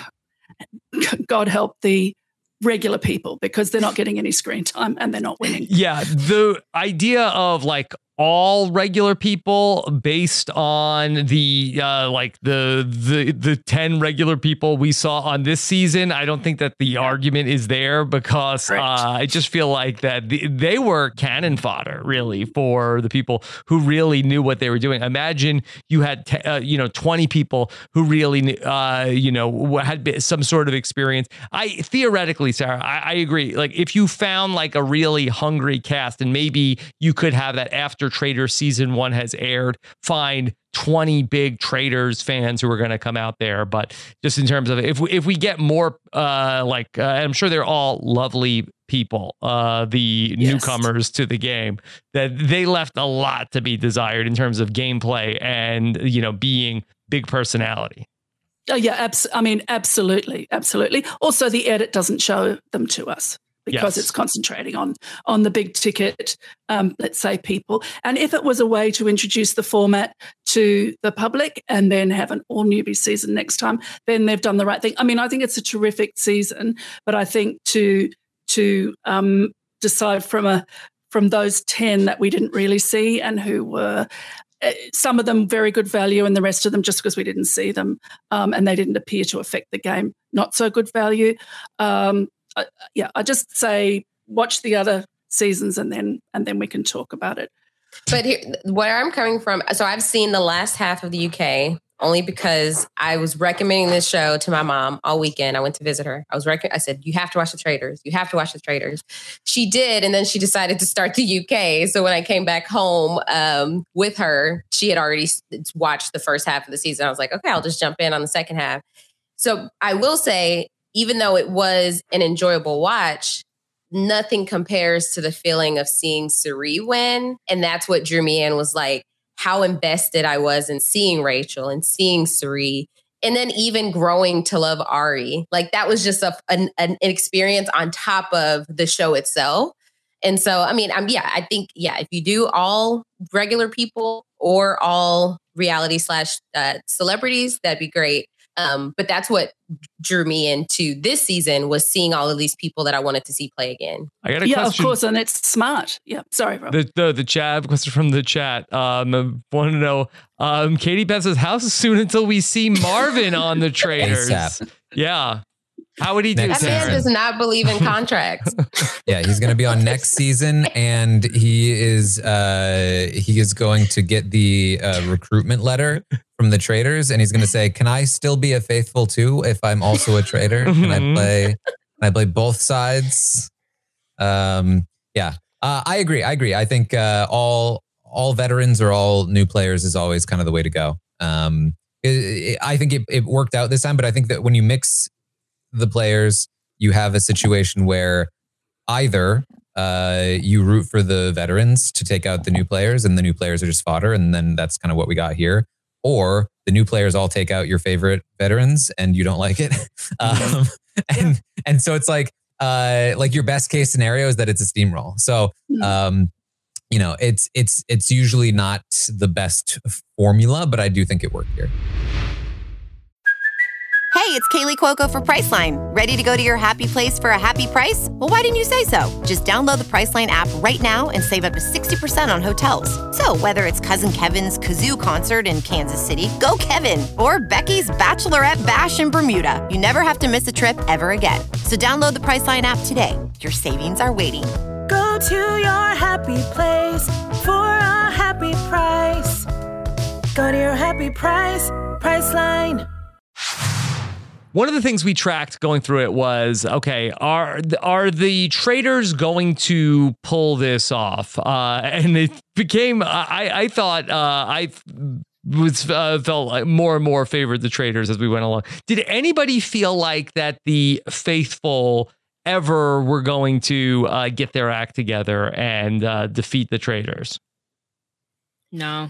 S9: God help the regular people because they're not getting any screen time and they're not winning.
S5: Yeah, the idea of like all regular people based on the uh like the the the ten regular people we saw on this season, I don't think that the argument is there because uh
S9: Correct.
S5: I just feel like that the, they were cannon fodder really for the people who really knew what they were doing. Imagine you had te- uh, you know twenty people who really knew, uh you know had been some sort of experience. I theoretically, Sarah, I, I agree. Like if you found like a really hungry cast, and maybe you could have that after Trader season one has aired, find twenty big Traders fans who are going to come out there. But just in terms of if we, if we get more uh, like uh, I'm sure they're all lovely people, uh, the
S9: Yes.
S5: newcomers to the game, that they left a lot to be desired in terms of gameplay and, you know, being big personality.
S9: Oh, yeah, abs- I mean, absolutely, absolutely. Also, the edit doesn't show them to us because
S5: Yes.
S9: it's concentrating on on the big ticket, um, let's say, people. And if it was a way to introduce the format to the public and then have an all newbie season next time, then they've done the right thing. I mean, I think it's a terrific season, but I think to to um, decide from a from those ten that we didn't really see and who were uh, some of them very good value and the rest of them just because we didn't see them um, and they didn't appear to affect the game, not so good value. Um, uh, yeah, I just say watch the other seasons and then and then we can talk about it.
S8: But here, where I'm coming from, so I've seen the last half of the U K only because I was recommending this show to my mom all weekend. I went to visit her. I was rec- I said, you have to watch The Traitors. You have to watch The Traitors. She did, and then she decided to start the U K. So when I came back home um, with her, she had already watched the first half of the season. I was like, okay, I'll just jump in on the second half. So I will say, even though it was an enjoyable watch, nothing compares to the feeling of seeing Cirie win. And that's what drew me in, was like how invested I was in seeing Rachel and seeing Cirie. And then even growing to love Ari. Like that was just a, an, an experience on top of the show itself. And so, I mean, I'm, yeah, I think, yeah, if you do all regular people or all reality slash uh, celebrities, that'd be great. Um, but that's what drew me into this season, was seeing all of these people that I wanted to see play again.
S5: I got a
S9: yeah,
S5: question.
S9: of course, and it's smart. Yeah, sorry, Rob.
S5: The the, the chat question from the chat. Um, I want to know. Um, Katie Beth says, "How soon until we see Marvin on The Traitors?"
S6: ASAP.
S5: Yeah. How would he do
S8: that? Man does not believe in contracts.
S6: Yeah, he's going to be on next season, and he is uh, he is going to get the uh, recruitment letter from the Traitors, and he's going to say, "Can I still be a faithful too if I'm also a traitor? Can I play? Can I play both sides?" Um, yeah, uh, I agree. I agree. I think uh, all all veterans or all new players is always kind of the way to go. Um, it, it, I think it, it worked out this time, but I think that when you mix the players, you have a situation where either uh, you root for the veterans to take out the new players and the new players are just fodder, and then that's kind of what we got here, or the new players all take out your favorite veterans and you don't like it. um, and and so it's like uh, like your best case scenario is that it's a steamroll. So um, you know, it's it's it's usually not the best formula, but I do think it worked here.
S10: Hey, it's Kaylee Cuoco for Priceline. Ready to go to your happy place for a happy price? Well, why didn't you say so? Just download the Priceline app right now and save up to sixty percent on hotels. So whether it's Cousin Kevin's Kazoo Concert in Kansas City, go Kevin, or Becky's Bachelorette Bash in Bermuda, you never have to miss a trip ever again. So download the Priceline app today. Your savings are waiting.
S11: Go to your happy place for a happy price. Go to your happy price, Priceline.
S5: One of the things we tracked going through it was, okay, are are the Traitors going to pull this off? Uh, and it became, I, I thought, uh, I was uh, felt like more and more favored the Traitors as we went along. Did anybody feel like that the faithful ever were going to uh, get their act together and uh, defeat the Traitors?
S7: No.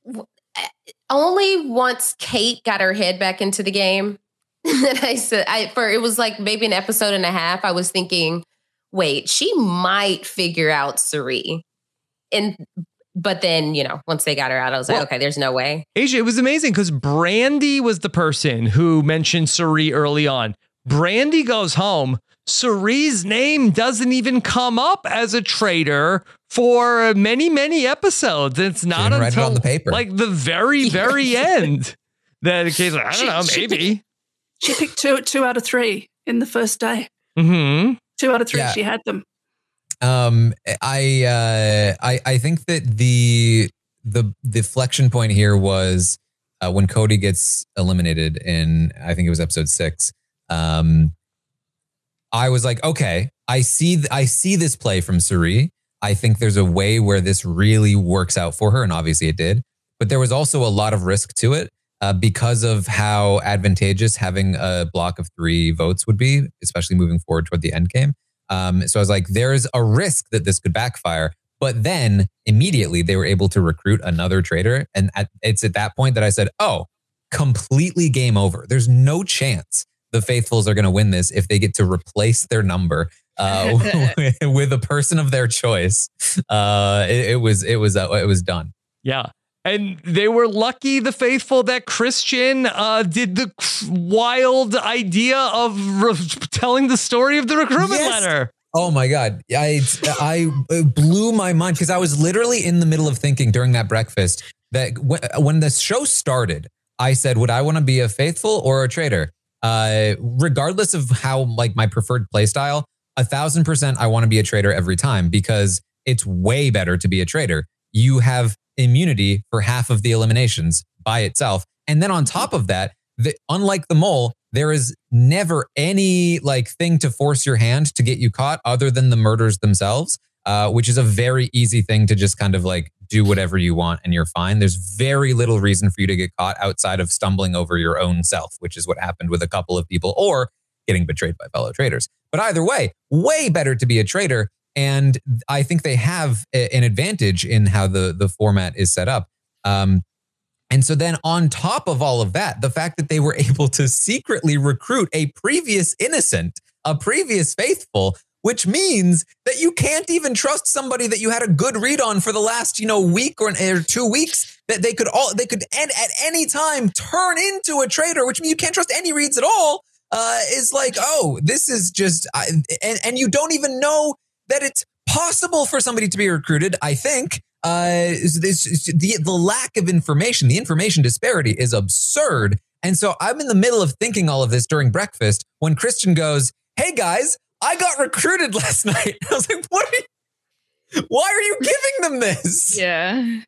S8: Only once Kate got her head back into the game. And I said, I for it was like maybe an episode and a half. I was thinking, wait, she might figure out Cirie, and but then you know, once they got her out, I was well, like, okay, there's no way.
S5: Asia, it was amazing because Brandy was the person who mentioned Cirie early on. Brandy goes home. Cirie's name doesn't even come up as a traitor for many, many episodes. It's not until
S6: write it on the paper.
S5: Like the very, very end that it came. I don't
S9: She-
S5: know,
S9: she
S5: maybe.
S9: picked- She picked two, two out of three in the first day.
S5: Mm-hmm.
S9: Two out of three,
S6: Yeah.
S9: she had them.
S6: Um, I, uh, I, I think that the, the, the flexion point here was uh, when Cody gets eliminated in, I think it was episode six. Um, I was like, okay, I see, th- I see this play from Cirie. I think there's a way where this really works out for her. And obviously it did, but there was also a lot of risk to it. Uh, because of how advantageous having a block of three votes would be, especially moving forward toward the end game. Um, so I was like, there's a risk that this could backfire. But then immediately they were able to recruit another traitor. And at, it's at that point that I said, oh, completely game over. There's no chance the Faithfuls are going to win this if they get to replace their number uh, with a person of their choice. Uh, it, it was, it was, uh, it was done.
S5: Yeah. And they were lucky, the Faithful, that Christian uh, did the wild idea of re- telling the story of the recruitment
S6: Yes.
S5: letter.
S6: Oh my God. I, I it blew my mind because I was literally in the middle of thinking during that breakfast that w- when the show started, I said, would I want to be a faithful or a traitor? Uh, regardless of how like my preferred play style, a thousand percent I want to be a traitor every time because it's way better to be a traitor. You have immunity for half of the eliminations by itself. And then on top of that, the, unlike the mole, there is never any like thing to force your hand to get you caught other than the murders themselves, uh, which is a very easy thing to just kind of like do whatever you want and you're fine. There's very little reason for you to get caught outside of stumbling over your own self, which is what happened with a couple of people or getting betrayed by fellow traitors. But either way, way better to be a traitor. And I think they have a, an advantage in how the, the format is set up. Um, And so then on top of all of that, the fact that they were able to secretly recruit a previous innocent, a previous faithful, which means that you can't even trust somebody that you had a good read on for the last, you know, week or, or two weeks, that they could all, they could and at any time turn into a traitor, which means you can't trust any reads at all, uh, is like, oh, this is just, I, and, and you don't even know that it's possible for somebody to be recruited, I think. Uh, this, the, the lack of information, the information disparity is absurd. And so I'm in the middle of thinking all of this during breakfast when Christian goes, hey guys, I got recruited last night. I was like, what are you, why are you giving them this?
S7: Yeah.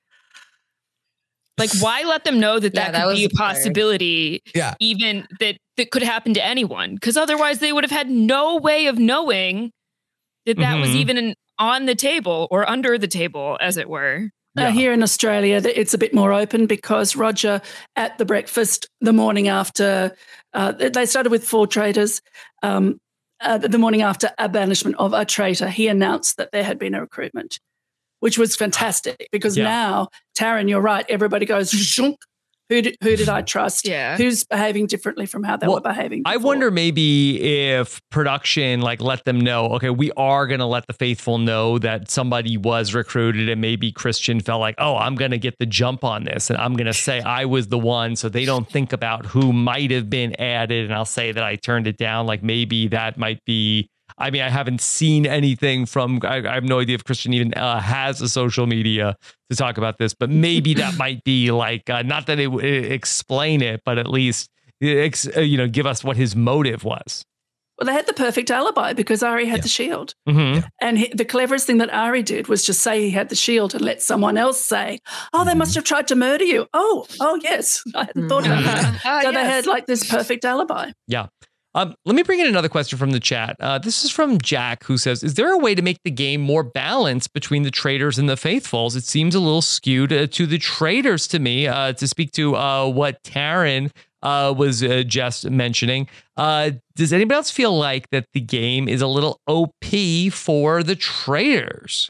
S7: Like, why let them know that
S8: Yeah,
S7: that
S8: that
S7: could be a
S8: was absurd.
S7: possibility,
S6: Yeah.
S7: even that that could happen to anyone? Because otherwise they would have had no way of knowing that that was
S5: Mhm.
S7: even an, on the table or under the table, as it were.
S9: Uh, here in Australia, th- it's a bit more open because Roger, at the breakfast the morning after, uh, they started with four traitors. Um, uh, the morning after a banishment of a traitor, he announced that there had been a recruitment, which was fantastic because
S5: Yeah.
S9: now, Taryn, you're right, everybody goes, shunk. Who did, who did I trust?
S7: Yeah.
S9: Who's behaving differently from how they
S5: Well,
S9: were behaving
S5: I
S9: before?
S5: wonder maybe if production like let them know, okay, we are going to let the faithful know that somebody was recruited, and maybe Christian felt like, oh, I'm going to get the jump on this and I'm going to say I was the one, so they don't think about who might have been added, and I'll say that I turned it down. Like maybe that might be, I mean, I haven't seen anything from, I, I have no idea if Christian even uh, has a social media to talk about this, but maybe that might be like, uh, not that it would explain it, but at least, ex, uh, you know, give us what his motive was.
S9: Well, they had the perfect alibi because Ari had the shield.
S5: Mm-hmm.
S9: And he, the cleverest thing that Ari did was just say he had the shield and let someone else say, oh, they must have tried to murder you. Oh, oh, yes. I hadn't thought about that.
S7: Ah,
S9: So they
S7: yes.
S9: had like this perfect alibi.
S5: Yeah. Um, let me bring in another question from the chat. Uh, this is from Jack, who says, is there a way to make the game more balanced between the traitors and the faithfuls? It seems a little skewed uh, to the traitors to me. Uh, to speak to uh, what Taryn uh, was uh, just mentioning, uh, does anybody else feel like that the game is a little O P for the traitors?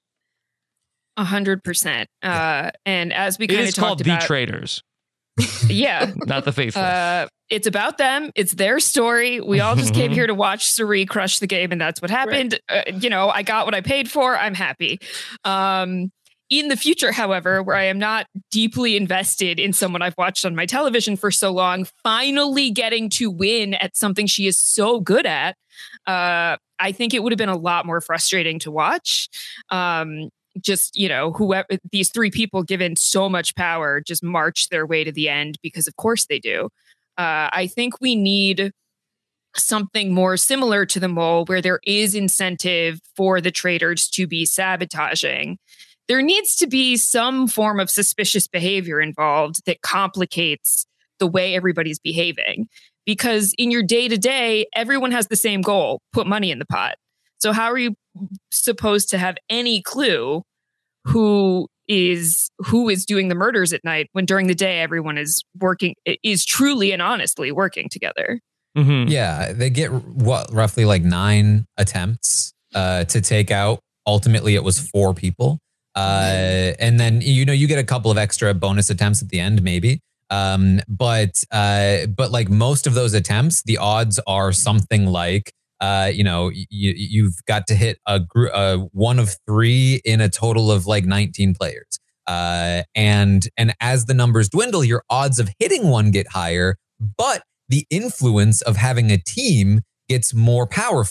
S7: A hundred percent. Uh, and as we
S5: It
S7: kind of
S5: is
S7: talked
S5: called
S7: about,
S5: the traitors,
S7: yeah,
S5: not the faithful.
S7: uh, it's about them. It's their story. We all just came here to watch Suri crush the game, and that's what happened. Uh, you know, I got what I paid for. I'm happy. Um, in the future, however, where I am not deeply invested in someone I've watched on my television for so long, finally getting to win at something she is so good at, uh, I think it would have been a lot more frustrating to watch. Um, just, you know, whoever these three people given so much power just march their way to the end because of course they do. Uh, I think we need something more similar to the mole where there is incentive for the traitors to be sabotaging. There needs to be some form of suspicious behavior involved that complicates the way everybody's behaving. Because in your day to day, everyone has the same goal, put money in the pot. So how are you supposed to have any clue who is who is doing the murders at night when during the day everyone is working, is truly and honestly working together?
S5: Mm-hmm.
S6: Yeah, they get what roughly like nine attempts uh, to take out. Ultimately, it was four people, uh, and then you know you get a couple of extra bonus attempts at the end, maybe. Um, but uh, but like most of those attempts, the odds are something like uh, you know you you've got to hit a group uh, one of three in a total of like nineteen players, uh, and and as the numbers dwindle, your odds of hitting one get higher, but the influence of having a team gets more powerful.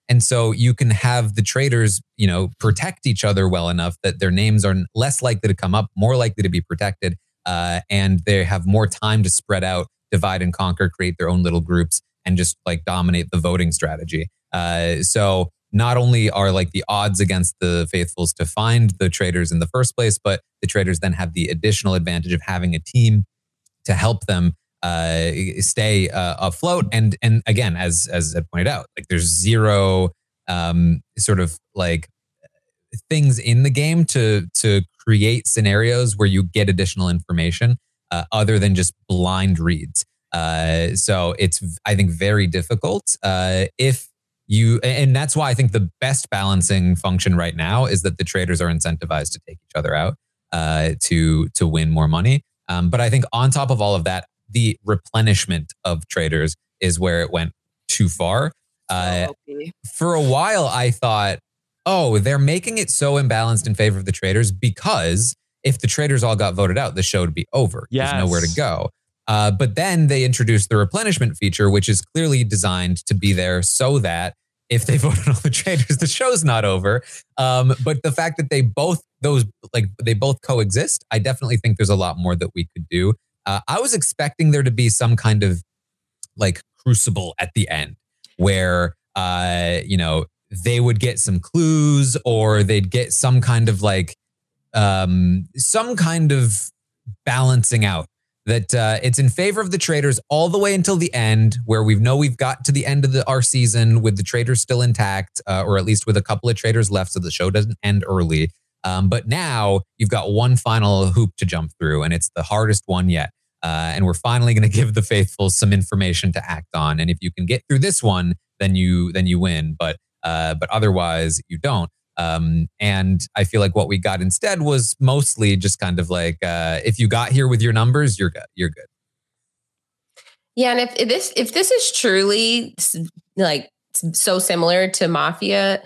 S6: And so you can have the traders, you know, protect each other well enough that their names are less likely to come up, more likely to be protected, uh, and they have more time to spread out, divide and conquer, create their own little groups, and just like dominate the voting strategy. Uh, so not only are like the odds against the faithfuls to find the traders in the first place, but the traders then have the additional advantage of having a team to help them uh, stay uh, afloat. And and again, as as I pointed out, like there's zero um, sort of like things in the game to to create scenarios where you get additional information uh, other than just blind reads. Uh, so it's I think very difficult uh, if you, and that's why I think the best balancing function right now is that the traders are incentivized to take each other out uh, to to win more money. Um, but I think on top of all of that, the replenishment of traders is where it went too far. Uh, okay. For a while, I thought, oh, they're making it so imbalanced in favor of the traders because if the traders all got voted out, the show would be over. Yes. There's nowhere to go. Uh, but then they introduced the replenishment feature, which is clearly designed to be there so that if they vote on all the traders, the show's not over. Um, but the fact that they both those like they both coexist, I definitely think there's a lot more that we could do. Uh, I was expecting there to be some kind of like crucible at the end where uh, you know they would get some clues or they'd get some kind of like um, some kind of balancing out. That uh, it's in favor of the traders all the way until the end, where we know we've got to the end of the, our season with the traders still intact, uh, or at least with a couple of traders left, so the show doesn't end early. Um, but now you've got one final hoop to jump through, and it's the hardest one yet. Uh, and we're finally going to give the faithful some information to act on. And if you can get through this one, then you then you win. But uh, but otherwise, you don't. Um, and I feel like what we got instead was mostly just kind of like, uh, if you got here with your numbers, you're good. You're good.
S8: Yeah. And if this, if this is truly like so similar to Mafia,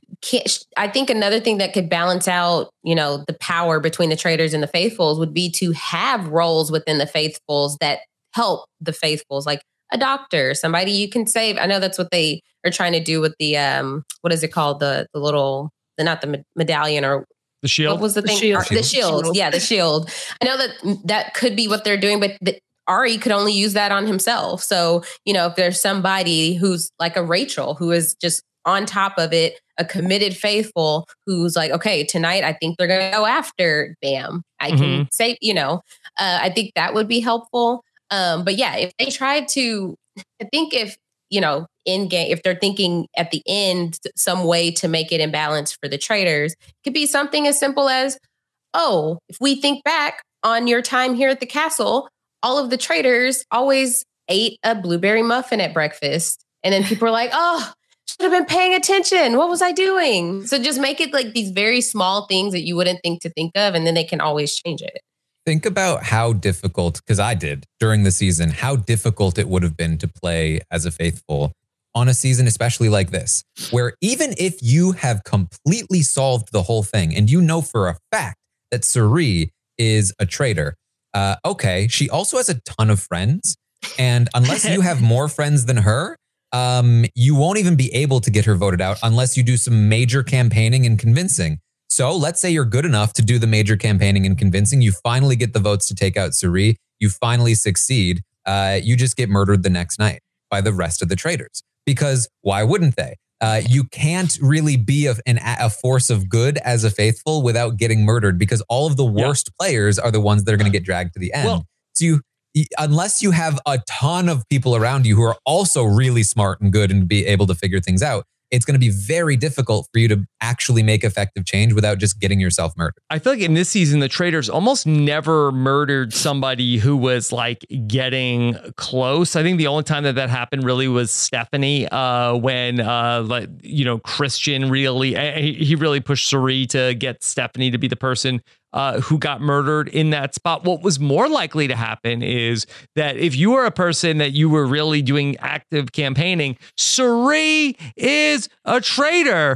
S8: I think another thing that could balance out, you know, the power between the traders and the faithfuls would be to have roles within the faithfuls that help the faithfuls, like a doctor, somebody you can save. I know that's what they are trying to do with the, um, what is it called? The, the little, the, not the med- medallion or
S5: the shield.
S8: What was the, the thing?
S9: Shield.
S8: The shield. shield. Yeah, the shield. I know that that could be what they're doing, but the, Ari could only use that on himself. So, you know, if there's somebody who's like a Rachel, who is just on top of it, a committed faithful who's like, okay, tonight I think they're going to go after Bam. I mm-hmm. can say, you know, uh, I think that would be helpful. Um, but yeah, if they tried to, I think if, you know, in game, if they're thinking at the end, some way to make it imbalanced for the traders, it could be something as simple as, oh, if we think back on your time here at the castle, all of the traders always ate a blueberry muffin at breakfast. And then people are like, oh, should have been paying attention. What was I doing? So just make it like these very small things that you wouldn't think to think of, and then they can always change it.
S6: Think about how difficult, because I did during the season, how difficult it would have been to play as a faithful on a season, especially like this, where even if you have completely solved the whole thing and you know for a fact that Cirie is a traitor, uh, okay, she also has a ton of friends. And unless you have more friends than her, um, you won't even be able to get her voted out unless you do some major campaigning and convincing. So let's say you're good enough to do the major campaigning and convincing. You finally get the votes to take out Cirie. You finally succeed. Uh, you just get murdered the next night by the rest of the traders. Because why wouldn't they? Uh, you can't really be a, an, a force of good as a faithful without getting murdered, because all of the worst yeah. players are the ones that are going to get dragged to the end. Well, so you, unless you have a ton of people around you who are also really smart and good and be able to figure things out, it's going to be very difficult for you to actually make effective change without just getting yourself murdered.
S5: I feel like in this season, the traders almost never murdered somebody who was like getting close. I think the only time that that happened really was Stephanie, uh, when, uh, like, you know, Christian really, he really pushed Cirie to get Stephanie to be the person Uh, who got murdered in that spot. What was more likely to happen is that if you were a person that you were really doing active campaigning, Cirie is a traitor.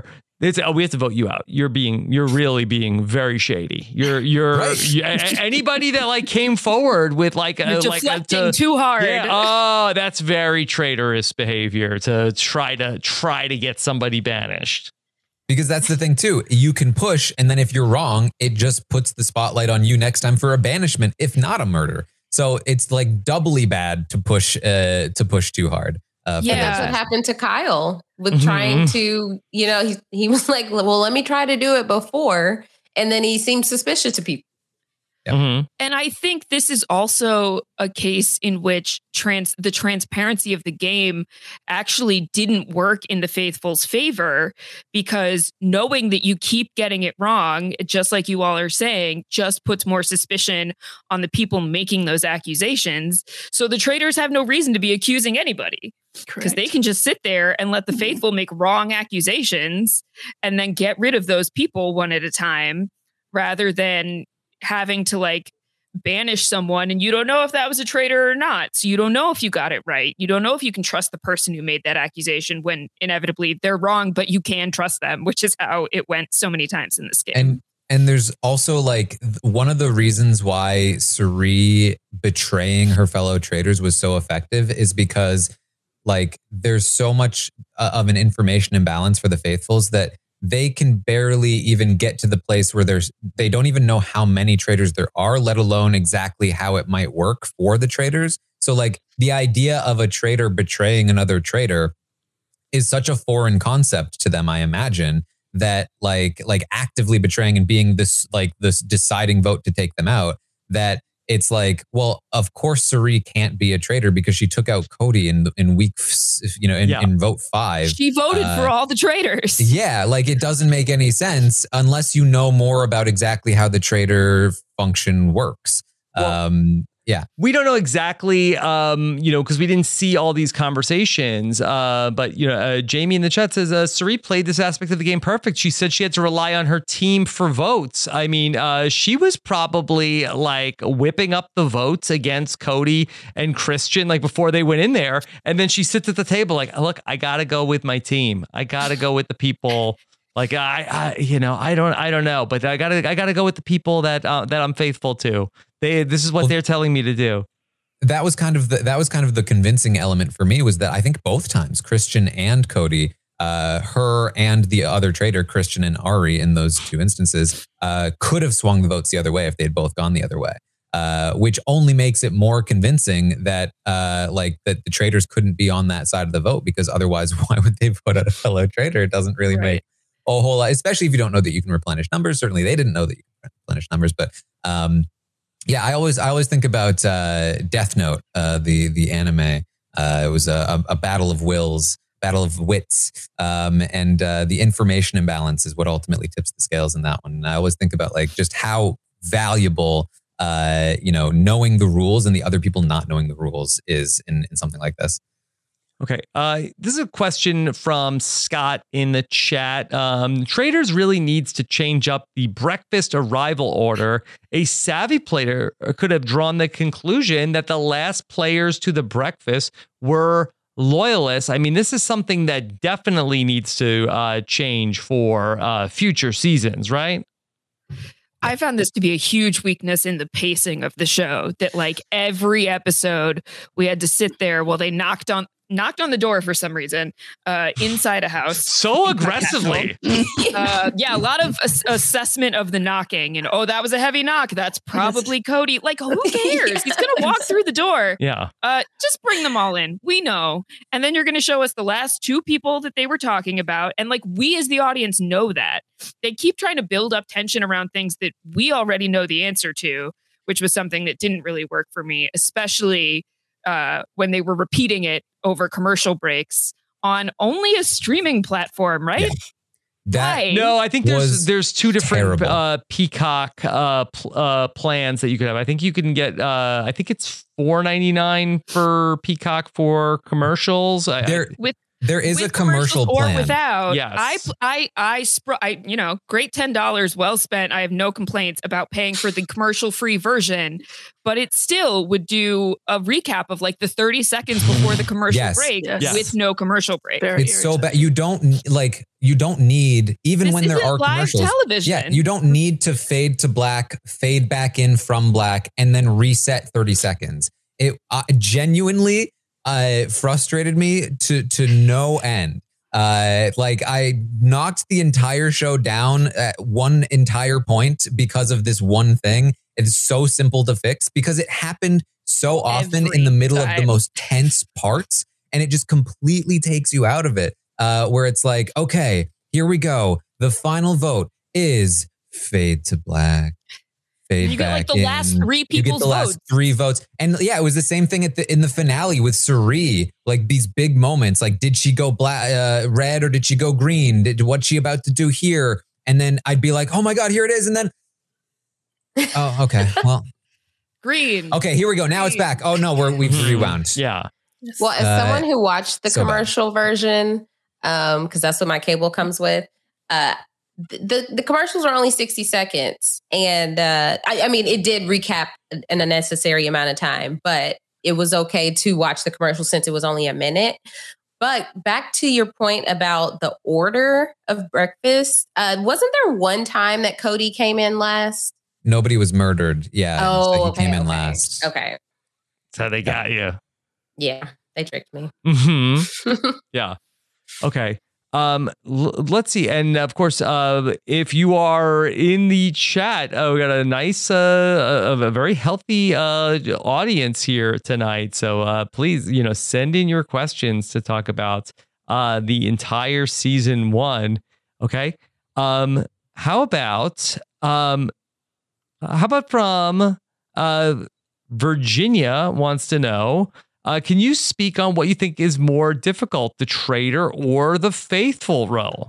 S5: It's, oh, we have to vote you out. You're being, you're really being very shady. You're, you're, right. you, anybody that like came forward with like, a,
S7: you're
S5: like
S7: deflecting
S5: a, to,
S7: too hard.
S5: Yeah, oh, that's very traitorous behavior to try to try to get somebody banished.
S6: Because that's the thing too. You can push, and then if you're wrong, it just puts the spotlight on you next time for a banishment, if not a murder. So it's like doubly bad to push, uh, to push too hard. Uh,
S8: yeah, that's what happened to Kyle with mm-hmm. trying to, you know, he, he was like, well, let me try to do it before. And then he seemed suspicious to people.
S6: Yep.
S5: Mm-hmm.
S7: And I think this is also a case in which trans the transparency of the game actually didn't work in the Faithful's favor, because knowing that you keep getting it wrong, just like you all are saying, just puts more suspicion on the people making those accusations. So the traitors have no reason to be accusing anybody, because they can just sit there and let the Faithful make wrong accusations and then get rid of those people one at a time, rather than having to like banish someone and you don't know if that was a traitor or not. So you don't know if you got it right. You don't know if you can trust the person who made that accusation when inevitably they're wrong, but you can trust them, which is how it went so many times in this game.
S6: And and there's also like one of the reasons why Cirie betraying her fellow traitors was so effective is because like there's so much uh, of an information imbalance for the Faithfuls that they can barely even get to the place where there's, they don't even know how many traitors there are, let alone exactly how it might work for the traitors. So like the idea of a traitor betraying another traitor is such a foreign concept to them, I imagine, that like, like actively betraying and being this, like this deciding vote to take them out, that it's like, well, of course Cirie can't be a traitor because she took out Cody in in week, you know, in, yeah. in vote five.
S7: She voted uh, for all the traitors.
S6: Yeah, like it doesn't make any sense unless you know more about exactly how the traitor function works. Well, um, yeah,
S5: we don't know exactly, um, you know, because we didn't see all these conversations. Uh, but, you know, uh, Jamie in the chat says uh, Cirie played this aspect of the game perfect. She said she had to rely on her team for votes. I mean, uh, she was probably like whipping up the votes against Cody and Christian like before they went in there. And then she sits at the table like, look, I got to go with my team. I got to go with the people. Like, I, I, you know, I don't, I don't know, but I gotta, I gotta go with the people that, uh, that I'm faithful to. They, this is what well, they're telling me to do.
S6: That was kind of the, that was kind of the convincing element for me, was that I think both times Christian and Cody, uh, her and the other traitor, Christian and Ari, in those two instances, uh, could have swung the votes the other way if they'd both gone the other way. Uh, which only makes it more convincing that, uh, like that the traitors couldn't be on that side of the vote, because otherwise, why would they vote out a fellow traitor? It doesn't really right. make a whole lot, especially if you don't know that you can replenish numbers. Certainly they didn't know that you can replenish numbers, but um, yeah, I always I always think about uh, Death Note, uh, the the anime. Uh, it was a, a battle of wills, battle of wits, um, and uh, the information imbalance is what ultimately tips the scales in that one. And I always think about like just how valuable, uh, you know, knowing the rules and the other people not knowing the rules is in, in something like this.
S5: Okay, uh, this is a question from Scott in the chat. Um, Traitors really needs to change up the breakfast arrival order. A savvy player could have drawn the conclusion that the last players to the breakfast were loyalists. I mean, this is something that definitely needs to uh, change for uh, future seasons, right?
S7: I found this to be a huge weakness in the pacing of the show, that like every episode we had to sit there while they knocked on knocked on the door for some reason uh, inside a house.
S5: So aggressively.
S7: uh, yeah, a lot of ass- assessment of the knocking. And, oh, that was a heavy knock. That's probably Cody. Like, who cares? Yes. He's going to walk through the door.
S5: Yeah.
S7: Uh, just bring them all in. We know. And then you're going to show us the last two people that they were talking about. And like, we as the audience know that. They keep trying to build up tension around things that we already know the answer to, which was something that didn't really work for me, especially uh, when they were repeating it over commercial breaks on only a streaming platform, right? Yeah.
S6: That
S7: Why?
S5: No, I think there's there's two different uh, Peacock uh, pl- uh, plans that you could have. I think you can get. Uh, I think it's four ninety-nine for Peacock for commercials. I,
S6: there,
S7: with
S6: there is
S7: with
S6: a commercial
S7: or
S6: plan.
S7: without.
S5: Yes.
S7: I I I, spr- I you know, great ten dollars well spent. I have no complaints about paying for the commercial free version, but it still would do a recap of like the thirty seconds before the commercial
S6: Yes.
S7: break
S9: Yes.
S7: with no commercial break.
S9: Very
S6: It's so
S9: irritating.
S6: bad. You don't like. You don't need even
S7: This
S6: when there
S7: isn't
S6: are
S7: live
S6: commercials.
S7: television.
S6: Yeah, you don't need to fade to black, fade back in from black, and then reset thirty seconds. It uh, genuinely uh, frustrated me to to no end. Uh, like I knocked the entire show down at one entire point because of this one thing. It's so simple to fix because it happened so often
S7: Every
S6: in the middle of the
S7: time.
S6: most tense parts, and it just completely takes you out of it. Uh, where it's like, okay, here we go. The final vote is fade to black. Fade
S7: You get like
S6: back
S7: the
S6: in.
S7: last three
S6: You get
S7: people's
S6: the last
S7: votes.
S6: three votes. And yeah, it was the same thing at the in the finale with Suri. Like these big moments. Like, did she go black, uh, red, or did she go green? Did what's she about to do here? And then I'd be like, oh my god, here it is. And then, oh, okay, well,
S7: Green.
S6: okay, here we go. Now it's back. Oh no, we're we've
S5: Mhm.
S6: rewound.
S5: Yeah.
S8: Well, as
S6: Uh,
S8: someone who watched the
S6: so bad.
S8: commercial version, um, because that's what my cable comes with, uh, th- the the commercials are only sixty seconds, and uh, I, I mean, it did recap an unnecessary amount of time, but it was okay to watch the commercial since it was only a minute. But back to your point about the order of breakfast, uh, wasn't there one time that Cody came in last?
S6: Nobody was murdered. Yeah,
S8: Oh,
S6: so he
S8: okay,
S6: came in
S8: okay.
S6: last.
S8: Okay,
S5: So they got you.
S8: yeah, they tricked me.
S5: hmm Yeah. Okay. Um, l- let's see. And of course, uh, if you are in the chat, uh, we got a nice, uh, a, a very healthy uh, audience here tonight. So uh, please, you know, send in your questions to talk about uh, the entire season one. Okay. Um, how about, um, how about from uh, Virginia wants to know, Uh, can you speak on what you think is more difficult, the traitor or the faithful role?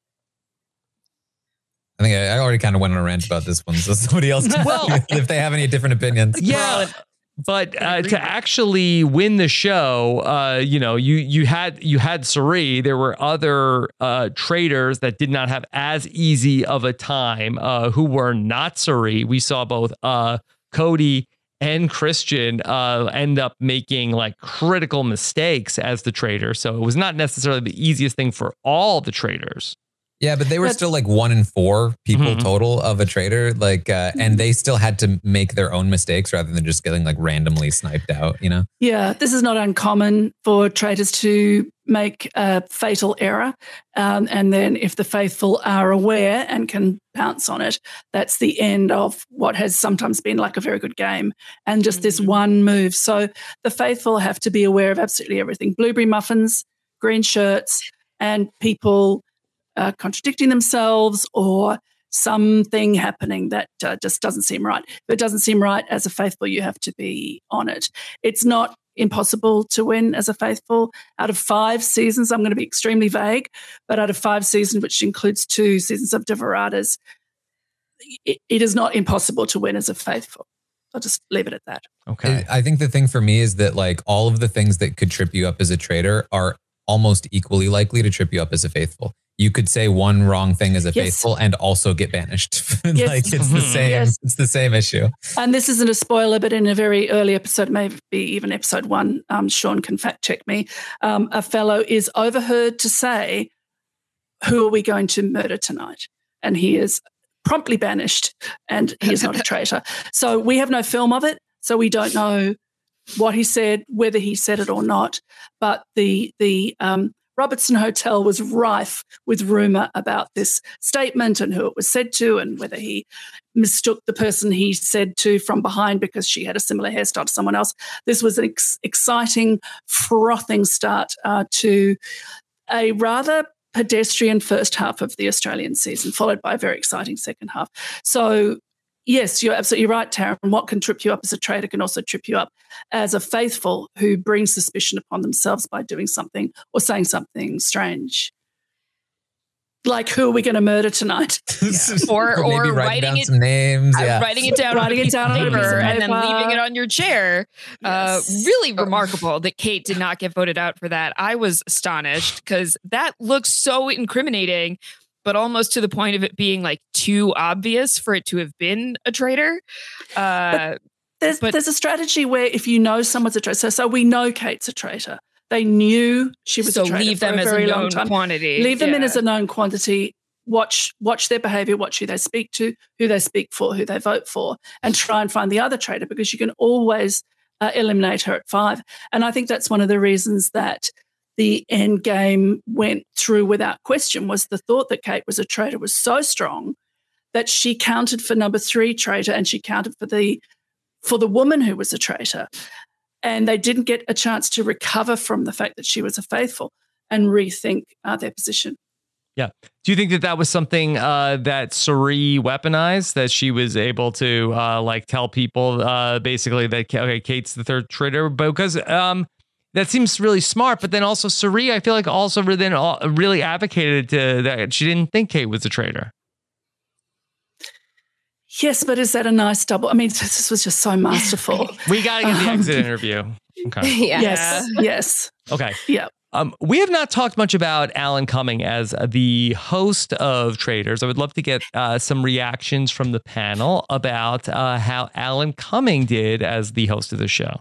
S6: I think I, I already kind of went on a rant about this one, so somebody else can
S5: Well-
S6: if they have any different opinions.
S5: Yeah, but uh, to actually win the show, uh, you know, you you had you had Suri. There were other uh, traitors that did not have as easy of a time, uh, who were not Suri. We saw both uh, Cody and Christian uh, end up making like critical mistakes as the traitor. So it was not necessarily the easiest thing for all the traitors.
S6: Yeah, but they were
S9: That's-
S6: still like one in four people
S5: Mhm.
S6: total of a traitor, like, uh, and they still had to make their own mistakes rather than just getting like randomly sniped out. You know?
S9: Yeah, this is not uncommon for traitors to make a fatal error. Um, and then if the faithful are aware and can pounce on it, that's the end of what has sometimes been like a very good game and just this one move. So the faithful have to be aware of absolutely everything. Blueberry muffins, green shirts, and people uh, contradicting themselves or something happening that uh, just doesn't seem right. If it doesn't seem right as a faithful, you have to be on it. It's not impossible to win as a faithful. Out of five seasons, I'm going to be extremely vague, but out of five seasons, which includes two seasons of Devaradas, it, it is not impossible to win as a faithful. I'll just leave it at that.
S5: Okay.
S6: I think the thing for me is that like all of the things that could trip you up as a traitor are almost equally likely to trip you up as a faithful. You could say one wrong thing as a
S9: Yes.
S6: faithful and also get banished.
S9: Yes.
S6: Like it's the
S5: Mhm.
S6: same.
S9: Yes.
S6: It's the same issue.
S9: And this isn't a spoiler, but in a very early episode, maybe even episode one, um, Sean can fact check me. Um, a fellow is overheard to say, "Who are we going to murder tonight?" And he is promptly banished, and he is not a traitor. So we have no film of it, so we don't know what he said, whether he said it or not. But the the um, Robertson Hotel was rife with rumor about this statement and who it was said to and whether he mistook the person he said to from behind because she had a similar hairstyle to someone else. This was an ex- exciting, frothing start uh, to a rather pedestrian first half of the Australian season, followed by a very exciting second half. So, yes, you're absolutely right, Taryn. What can trip you up as a traitor can also trip you up as a faithful who brings suspicion upon themselves by doing something or saying something strange. Like, who are we going to murder tonight?
S7: Or,
S6: Or
S7: or
S6: maybe writing
S7: writing
S6: down
S7: it,
S6: some names.
S7: uh,
S6: Yeah.
S7: writing it down,
S9: Writing
S7: on a
S9: it
S7: piece
S9: down
S7: of
S9: on a piece
S7: paper,
S9: of
S7: and then
S9: paper.
S7: leaving it on your chair. Uh,
S9: Yes.
S7: really remarkable that Kate did not get voted out for that. I was astonished because that looks so incriminating, but almost to the point of it being like too obvious for it to have been a traitor. Uh,
S9: There's
S7: But-
S9: there's a strategy where if you know someone's a traitor, so, so we know Kate's a traitor. They knew she was
S7: so
S9: a traitor
S7: leave
S9: for
S7: them
S9: a
S7: as
S9: very
S7: a
S9: long
S7: known
S9: time.
S7: quantity.
S9: Leave them in
S7: Yeah.
S9: as a known quantity. Watch watch their behavior, watch who they speak to, who they speak for, who they vote for, and try and find the other traitor because you can always uh, eliminate her at five. And I think that's one of the reasons that the end game went through without question was the thought that Kate was a traitor was so strong that she counted for number three traitor and she counted for the for the woman who was a traitor. And they didn't get a chance to recover from the fact that she was a faithful and rethink uh, their position.
S5: Yeah. Do you think that that was something uh, that Cirie weaponized, that she was able to uh, like tell people uh, basically that okay, Kate's the third traitor? Because um, that seems really smart. But then also Cirie, I feel like also then really advocated to that she didn't think Kate was a traitor.
S9: Yes, but is that a nice double? I mean, this was just so masterful.
S5: We got to get the
S9: Um,
S5: exit interview. Okay.
S8: Yeah.
S9: Yes, yes.
S5: Okay.
S9: Yeah.
S5: Um, we have not talked much about Alan Cumming as the host of Traitors. I would love to get uh, some reactions from the panel about uh, how Alan Cumming did as the host of the show.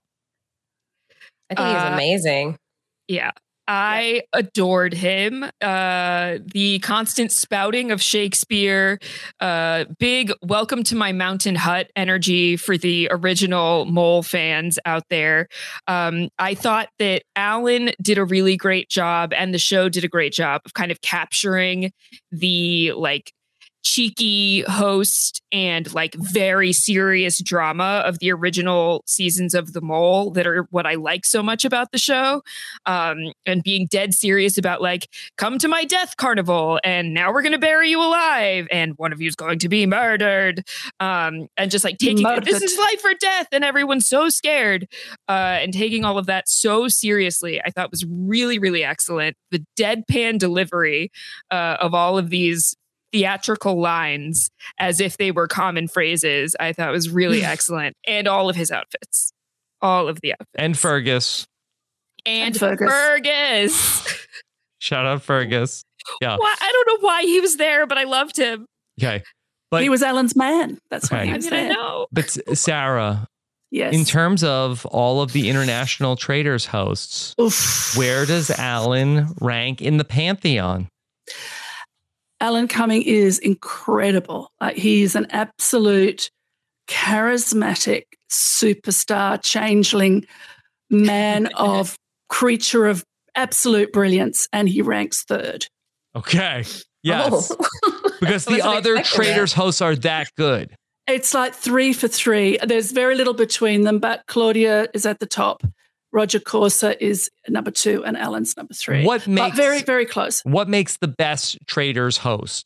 S8: I think he's
S7: Uh,
S8: amazing.
S7: Yeah. I adored him. Uh, the constant spouting of Shakespeare, uh, big welcome to my mountain hut energy for the original Mole fans out there. Um, I thought that Alan did a really great job and the show did a great job of kind of capturing the like cheeky host and like very serious drama of the original seasons of The Mole that are what I like so much about the show. Um, and being dead serious about like, come to my death carnival and now we're going to bury you alive and one of you is going to be murdered. Um, and just like taking,
S9: Murdered.
S7: this is life or death and everyone's so scared uh, and taking all of that so seriously, I thought was really, really excellent. The deadpan delivery uh, of all of these theatrical lines as if they were common phrases, I thought was really excellent. And all of his outfits. All of the outfits.
S5: And Fergus.
S7: And,
S9: And Fergus.
S7: Fergus.
S5: Shout out Fergus. Yeah.
S7: Why, I don't know why he was there, but I loved him.
S5: Okay. But
S9: he was Alan's man. That's why
S5: Okay.
S9: he
S7: I
S9: was
S7: mean, I
S9: there.
S7: know.
S5: But Sarah,
S9: Yes.
S5: in terms of all of the international Traitors hosts,
S9: Oof.
S5: where does Alan rank in the pantheon?
S9: Alan Cumming is incredible. Like, he's an absolute charismatic superstar, changeling man of creature of absolute brilliance, and he ranks third.
S5: Okay. Yes.
S8: Oh.
S5: Because
S8: I
S5: the
S8: wasn't
S5: other
S8: expecting
S5: Traitors hosts are that good.
S9: It's like three for three. There's very little between them, but Claudia is at the top. Roger Corsa is number two, and Alan's number three.
S5: What
S9: But
S5: makes
S9: very, very close.
S5: What makes the best Traitors host?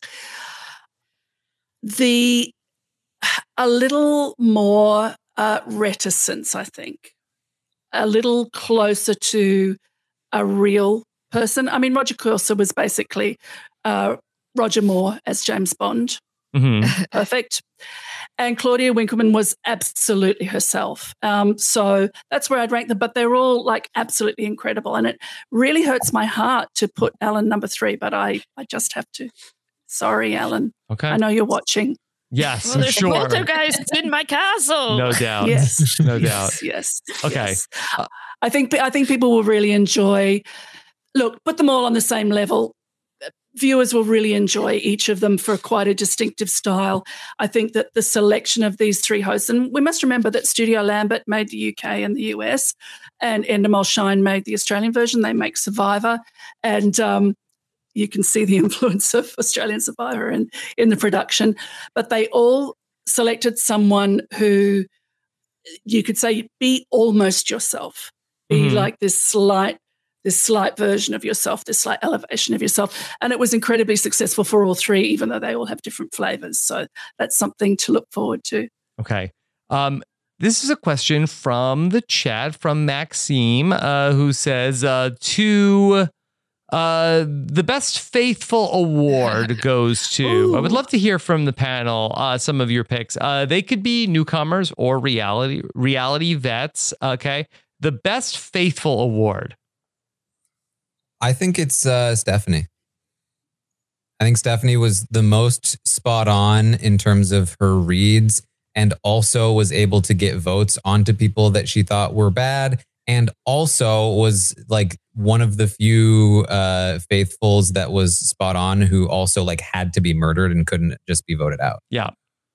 S9: The a little more uh, reticence, I think, a little closer to a real person. I mean, Roger Corsa was basically uh, Roger Moore as James Bond.
S5: Mm-hmm.
S9: Perfect. And Claudia Winkleman was absolutely herself. Um, so that's where I'd rank them. But they're all like absolutely incredible. And it really hurts my heart to put Alan number three, but I, I just have to. Sorry, Alan.
S5: Okay.
S9: I know you're watching.
S5: Yes,
S7: Well,
S5: I'm
S7: there's
S5: sure.
S7: poltergeists in my castle.
S5: No doubt.
S9: Yes.
S5: No
S9: yes,
S5: doubt.
S9: Yes.
S5: Okay.
S9: yes. I think I think people will really enjoy. Look, put them all on the same level. Viewers will really enjoy each of them for quite a distinctive style. I think that the selection of these three hosts, and we must remember that Studio Lambert made the U K and the U S, and Endemol Shine made the Australian version. They make Survivor, and um, you can see the influence of Australian Survivor in, in the production. But they all selected someone who you could say be almost yourself, be
S5: Mhm.
S9: like this slight this slight version of yourself, this slight elevation of yourself. And it was incredibly successful for all three, even though they all have different flavors. So that's something to look forward to.
S5: Okay. Um, this is a question from the chat from Maxime, uh, who says uh, to Uh, the Best Faithful Award goes to, I would love to hear from the panel, uh, some of your picks. Uh, they could be newcomers or reality reality vets. Okay. The Best Faithful Award.
S6: I think it's uh, Stephanie. I think Stephanie was the most spot on in terms of her reads, and also was able to get votes onto people that she thought were bad, and also was like one of the few uh, faithfuls that was spot on who also like had to be murdered and couldn't just be voted out.
S5: Yeah.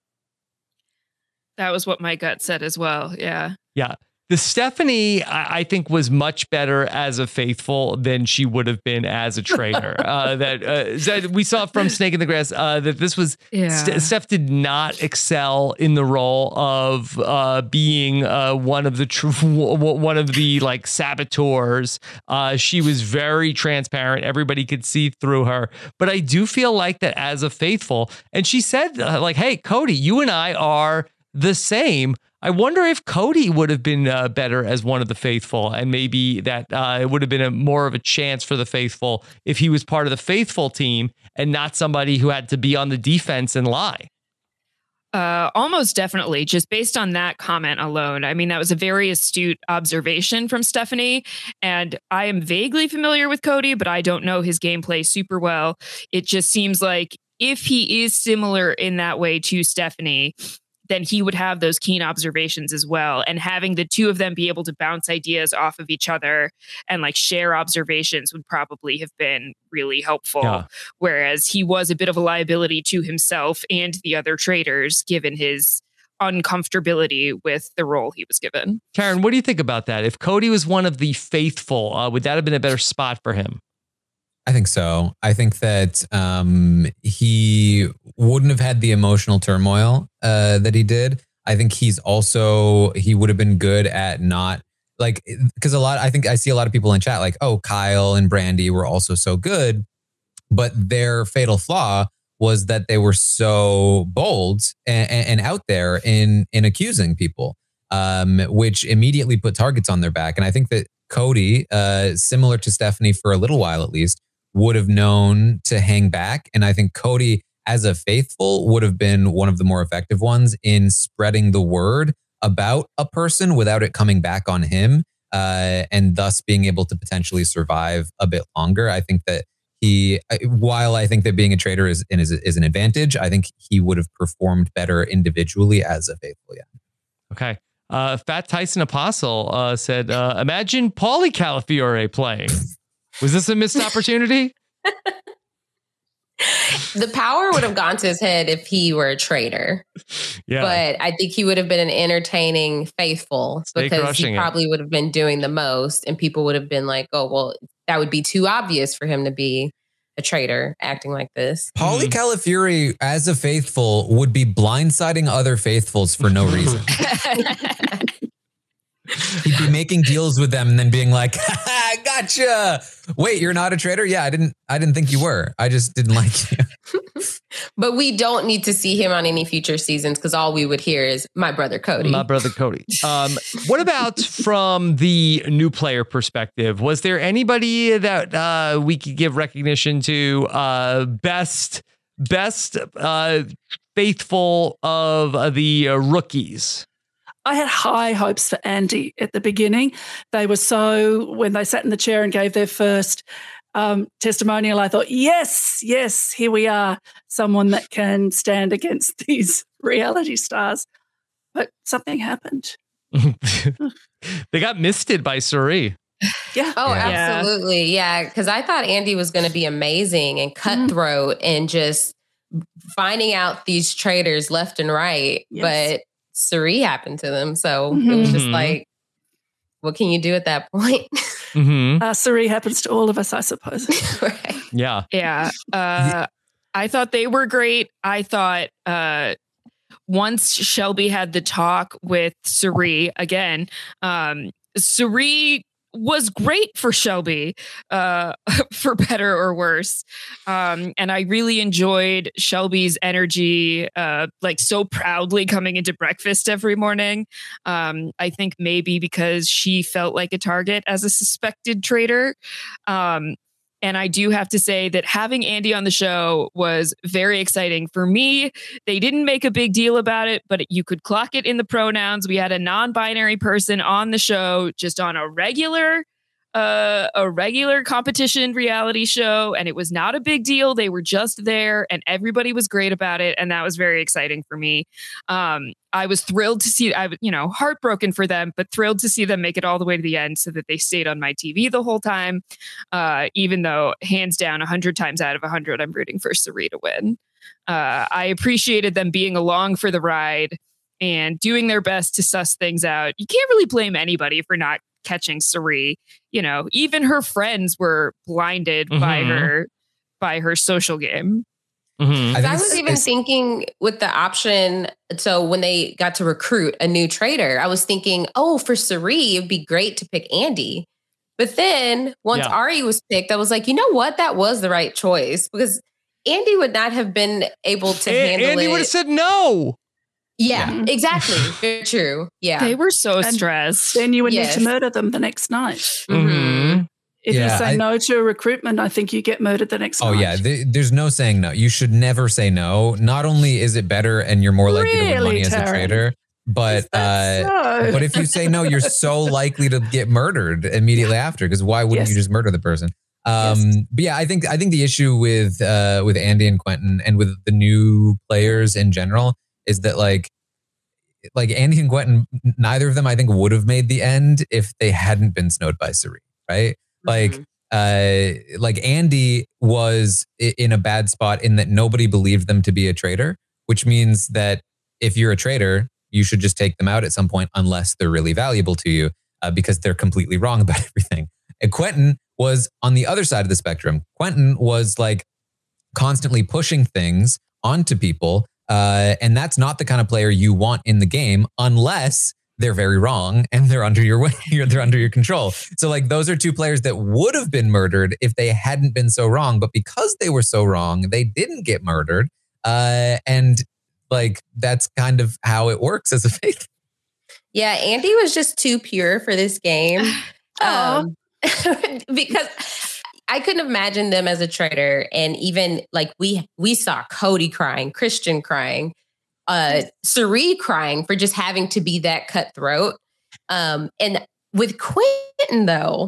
S7: That was what my gut said as well. Yeah.
S5: Yeah. The Stephanie, I I think, was much better as a faithful than she would have been as a traitor. uh, that, uh, that we saw from Snake in the Grass uh, that this was
S7: Yeah.
S5: St- Steph did not excel in the role of uh, being uh, one of the tr- one of the like saboteurs. Uh, she was very transparent; everybody could see through her. But I do feel like that as a faithful, and she said uh, like, "Hey, Cody, you and I are the same." I wonder if Cody would have been uh, better as one of the faithful, and maybe that uh, it would have been a more of a chance for the faithful if he was part of the faithful team and not somebody who had to be on the defense and lie.
S7: Uh, almost definitely, just based on that comment alone. I mean, that was a very astute observation from Stephanie. And I am vaguely familiar with Cody, but I don't know his gameplay super well. It just seems like if he is similar in that way to Stephanie, then he would have those keen observations as well. And having the two of them be able to bounce ideas off of each other and like share observations would probably have been really helpful.
S5: Yeah.
S7: Whereas he was a bit of a liability to himself and the other traders, given his uncomfortability with the role he was given.
S5: Karen, what do you think about that? If Cody was one of the faithful, uh, would that have been a better spot for him?
S6: I think so. I think that um, he wouldn't have had the emotional turmoil uh, that he did. I think he's also, he would have been good at not like, because a lot, I think I see a lot of people in chat like, oh, Kyle and Brandy were also so good, but their fatal flaw was that they were so bold and, and out there in, in accusing people, um, which immediately put targets on their back. And I think that Cody, uh, similar to Stephanie for a little while at least, would have known to hang back. And I think Cody, as a faithful, would have been one of the more effective ones in spreading the word about a person without it coming back on him, uh, and thus being able to potentially survive a bit longer. I think that he, while I think that being a traitor is, is, is an advantage, I think he would have performed better individually as a faithful. Yeah.
S5: Okay. Uh, Fat Tyson Apostle uh, said, uh, imagine Paulie Calafiore playing. Was this a missed opportunity?
S8: The power would have gone to his head if he were a traitor.
S5: Yeah.
S8: But I think he would have been an entertaining faithful
S5: Stay
S8: because
S5: crushing
S8: he
S5: it.
S8: probably would have been doing the most, and people would have been like, oh, well, that would be too obvious for him to be a traitor acting like this.
S6: Paulie Calafiore as a faithful would be blindsiding other faithfuls for no reason. He'd be making deals with them and then being like, I gotcha. Wait, you're not a traitor? Yeah, I didn't I didn't think you were. I just didn't like you.
S8: But we don't need to see him on any future seasons because all we would hear is my brother Cody.
S5: My brother Cody. Um, what about from the new player perspective? Was there anybody that uh, we could give recognition to? Uh, best, best uh, faithful of uh, the uh, rookies?
S9: I had high hopes for Andy at the beginning. They were so, when they sat in the chair and gave their first um, testimonial, I thought, yes, yes, here we are, someone that can stand against these reality stars. But something happened.
S5: They got misted by Suri.
S9: Yeah.
S8: Oh,
S7: Yeah.
S8: absolutely. Yeah. Because I thought Andy was going to be amazing and cutthroat and just finding out these traitors left and right.
S9: Yes.
S8: But Suri happened to them. So it was just
S5: Mhm.
S8: like, what can you do at that point?
S5: Mm-hmm.
S9: Uh, Suri happens to all of us, I suppose.
S8: Right.
S5: Yeah.
S7: Yeah. Uh, I thought they were great. I thought uh, once Shelby had the talk with Suri again, um, Suri was great for Shelby, uh, for better or worse. Um, and I really enjoyed Shelby's energy, uh, like so proudly coming into breakfast every morning. Um, I think maybe because she felt like a target as a suspected traitor. Um, And I do have to say that having Andy on the show was very exciting for me. They didn't make a big deal about it, but you could clock it in the pronouns. We had a non-binary person on the show, just on a regular Uh, a regular competition reality show, and it was not a big deal. They were just there and everybody was great about it, and that was very exciting for me. um I was thrilled to see, I you know heartbroken for them, but thrilled to see them make it all the way to the end so that they stayed on my T V the whole time, uh even though hands down one hundred times out of one hundred I'm rooting for Cirie to win. uh I appreciated them being along for the ride and doing their best to suss things out. You can't really blame anybody for not catching Cirie. You know, even her friends were blinded mm-hmm. by her by her social game.
S8: Mm-hmm. I, I was even thinking with the option. So when they got to recruit a new trader, I was thinking, oh, for Cirie, it'd be great to pick Andy. But then once yeah. Ari was picked, I was like, you know what? That was the right choice, because Andy would not have been able to a- handle
S5: Andy
S8: it.
S5: Andy would have said no.
S8: Yeah, yeah, exactly. Very true. Yeah.
S7: They were so
S9: and
S7: stressed.
S9: Then you would
S8: yes.
S9: need to murder them the next night.
S5: Mm-hmm.
S9: If
S6: yeah,
S9: you say
S6: I,
S9: no to a recruitment, I think you get murdered the next
S6: oh,
S9: night.
S6: Oh yeah, th- there's no saying no. You should never say no. Not only is it better and you're more likely
S9: really,
S6: to win money
S9: Taryn?
S6: as a trader, but uh,
S9: so?
S6: but if you say no, you're so likely to get murdered immediately after, because why wouldn't
S9: yes.
S6: you just murder the person? Um,
S9: yes.
S6: But yeah, I think I think the issue with uh, with Andy and Quentin and with the new players in general is that like like Andy and Quentin, neither of them I think would have made the end if they hadn't been snowed by Cirie, right? Mm-hmm. Like uh, like Andy was in a bad spot in that nobody believed them to be a traitor, which means that if you're a traitor, you should just take them out at some point unless they're really valuable to you, uh, because they're completely wrong about everything. And Quentin was on the other side of the spectrum. Quentin was like constantly pushing things onto people. Uh, and that's not the kind of player you want in the game unless they're very wrong and they're under your they're under your control. So like those are two players that would have been murdered if they hadn't been so wrong. But because they were so wrong, they didn't get murdered. Uh, and like that's kind of how it works as a faith.
S8: Yeah, Andy was just too pure for this game. um, because I couldn't imagine them as a traitor. And even like we we saw Cody crying, Christian crying, uh, Cirie crying for just having to be that cutthroat. Um, and with Quentin though,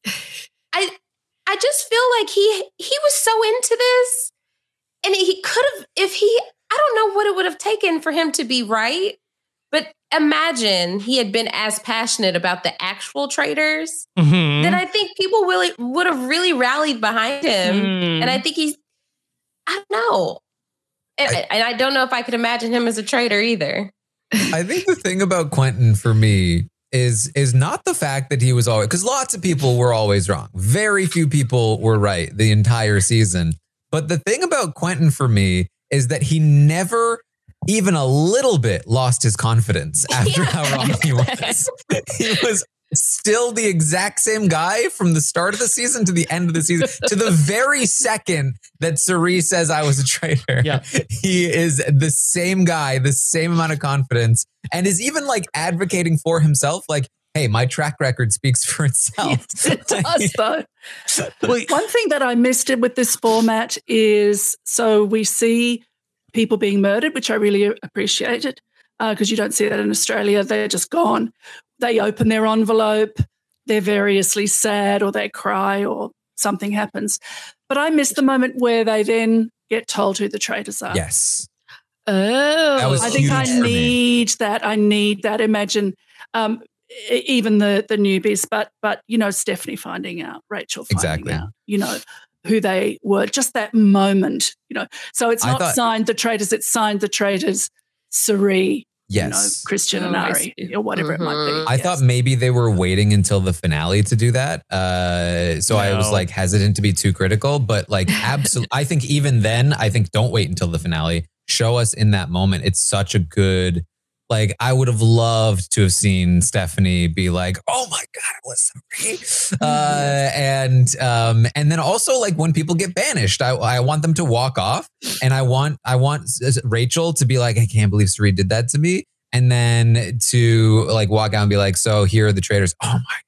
S8: I I just feel like he he was so into this, and he could have, if he, I don't know what it would have taken for him to be right. But imagine he had been as passionate about the actual traitors, mm-hmm. then I think people really would have really rallied behind him. Mm. And I think he's, I don't know. And I, and I don't know if I could imagine him as a traitor either.
S6: I think the thing about Quentin for me is, is not the fact that he was always, because lots of people were always wrong. Very few people were right the entire season. But the thing about Quentin for me is that he never even a little bit lost his confidence after yeah. how wrong he was. He was still the exact same guy from the start of the season to the end of the season, to the very second that Cirie says I was a traitor. Yeah. He is the same guy, the same amount of confidence, and is even like advocating for himself. Like, hey, my track record speaks for itself.
S9: Yes, it does, though. One thing that I missed with this format is, so we see people being murdered, which I really appreciated, because uh, you don't see that in Australia. They're just gone. They open their envelope, they're variously sad, or they cry, or something happens. But I missed the moment where they then get told who the traitors are.
S6: Yes.
S7: Oh,
S9: I think I need that. I need that. Imagine um, even the the newbies, but but you know, Stephanie finding out, Rachel finding
S6: exactly.
S9: out, you know, who they were, just that moment, you know. So it's not
S6: thought, signed
S9: the traitors, it's signed the traitors, Cirie,
S6: yes.
S9: you know, Christian and Ari, or whatever
S8: mm-hmm.
S9: it might be.
S6: I
S9: yes.
S6: thought maybe they were waiting until the finale to do that. Uh, so no. I was like hesitant to be too critical, but like absolutely, I think even then, I think don't wait until the finale. Show us in that moment. It's such a good, like, I would have loved to have seen Stephanie be like, oh my God, it was Cirie. Uh, and, um, and then also like when people get banished, I, I want them to walk off, and I want, I want Rachel to be like, I can't believe Cirie did that to me. And then to like walk out and be like, so here are the traitors. Oh my God,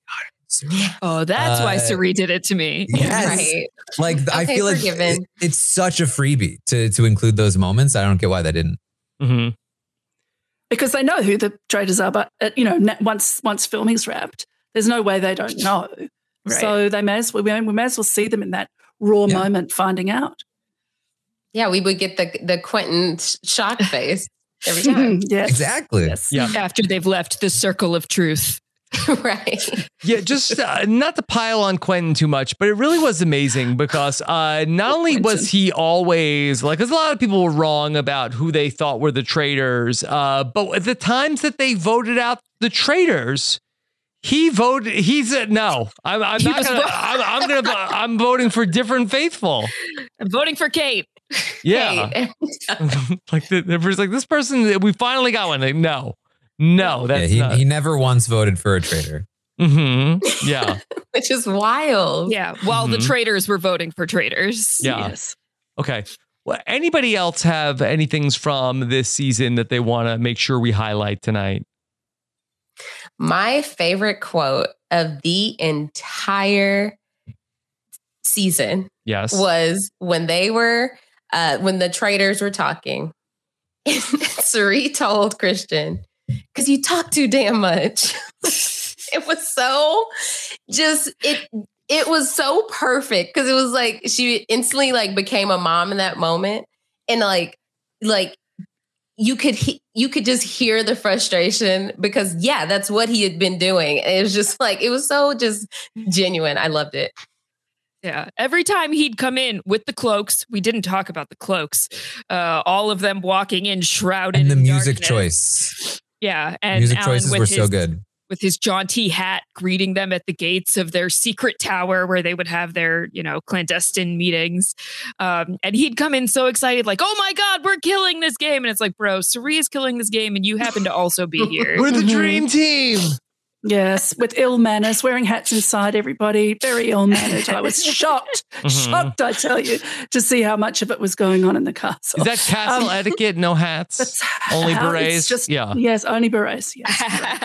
S7: Oh, that's
S6: Uh,
S7: why Cirie did it to me.
S6: Yes.
S8: Right.
S6: Like I
S8: Okay,
S6: feel like
S8: forgiven.
S6: it- it's such a freebie to to include those moments. I don't get why they didn't.
S5: Mm-hmm.
S9: Because they know who the traitors are, but uh, you know, na- once once filming's wrapped, there's no way they don't know.
S7: Right.
S9: So they may as well we may, we may as well see them in that raw
S6: Yeah.
S9: moment, finding out.
S8: Yeah, we would get the the Quentin sh- shock face every time.
S9: yes,
S6: Exactly.
S9: yes.
S5: Yeah.
S7: After they've left the circle of truth.
S8: Right.
S5: Yeah, just uh, not to pile on Quentin too much, but it really was amazing because uh, not only was he always like, because a lot of people were wrong about who they thought were the traitors, uh, but at the times that they voted out the traitors, he voted. He said, "No, I'm, I'm
S7: He
S5: not
S7: was
S5: gonna.
S7: wrong.
S5: I'm, I'm gonna. vo- I'm voting for different faithful."
S7: I'm voting for Kate.
S5: Yeah,
S8: Hey.
S5: like the, the person's like this person. We finally got one. Like, no, no,
S6: Yeah,
S5: that's
S6: he,
S5: not.
S6: he never once voted for a traitor.
S5: hmm Yeah.
S8: Which is wild.
S7: Yeah, while the
S5: Mhm.
S7: traitors were voting for traitors.
S5: Yeah.
S9: Yes.
S5: Okay. Well, anybody else have anything from this season that they want to make sure we highlight tonight?
S8: My favorite quote of the entire season
S5: Yes.
S8: was when they were uh when the traders were talking. Cirie told Christian, because you talk too damn much. It was so just it it was so perfect because it was like she instantly like became a mom in that moment. And like like you could he- you could just hear the frustration because yeah, that's what he had been doing. It was just like it was so just genuine. I loved it.
S7: Yeah. Every time he'd come in with the cloaks, we didn't talk about the cloaks. Uh, all of them walking in shrouded
S6: And the
S7: in
S6: music
S7: darkness.
S6: choice.
S7: Yeah. And
S6: Music
S7: Alan
S6: choices
S7: with
S6: were
S7: his,
S6: so good.
S7: with his jaunty hat greeting them at the gates of their secret tower where they would have their, you know, clandestine meetings. Um, and he'd come in so excited, like, oh my God, we're killing this game. And it's like, bro, Cirie is killing this game and you happen to also be here.
S5: We're the dream team.
S9: Yes, with ill manners, wearing hats inside everybody, very ill mannered. I was shocked,
S5: Mhm.
S9: shocked, I tell you, to see how much of it was going on in the castle.
S5: Is that castle
S9: Um,
S5: etiquette? No hats,
S9: That's
S5: only
S9: how-
S5: berets.
S9: it's just-
S5: yeah.
S9: Yes, only berets. Yes.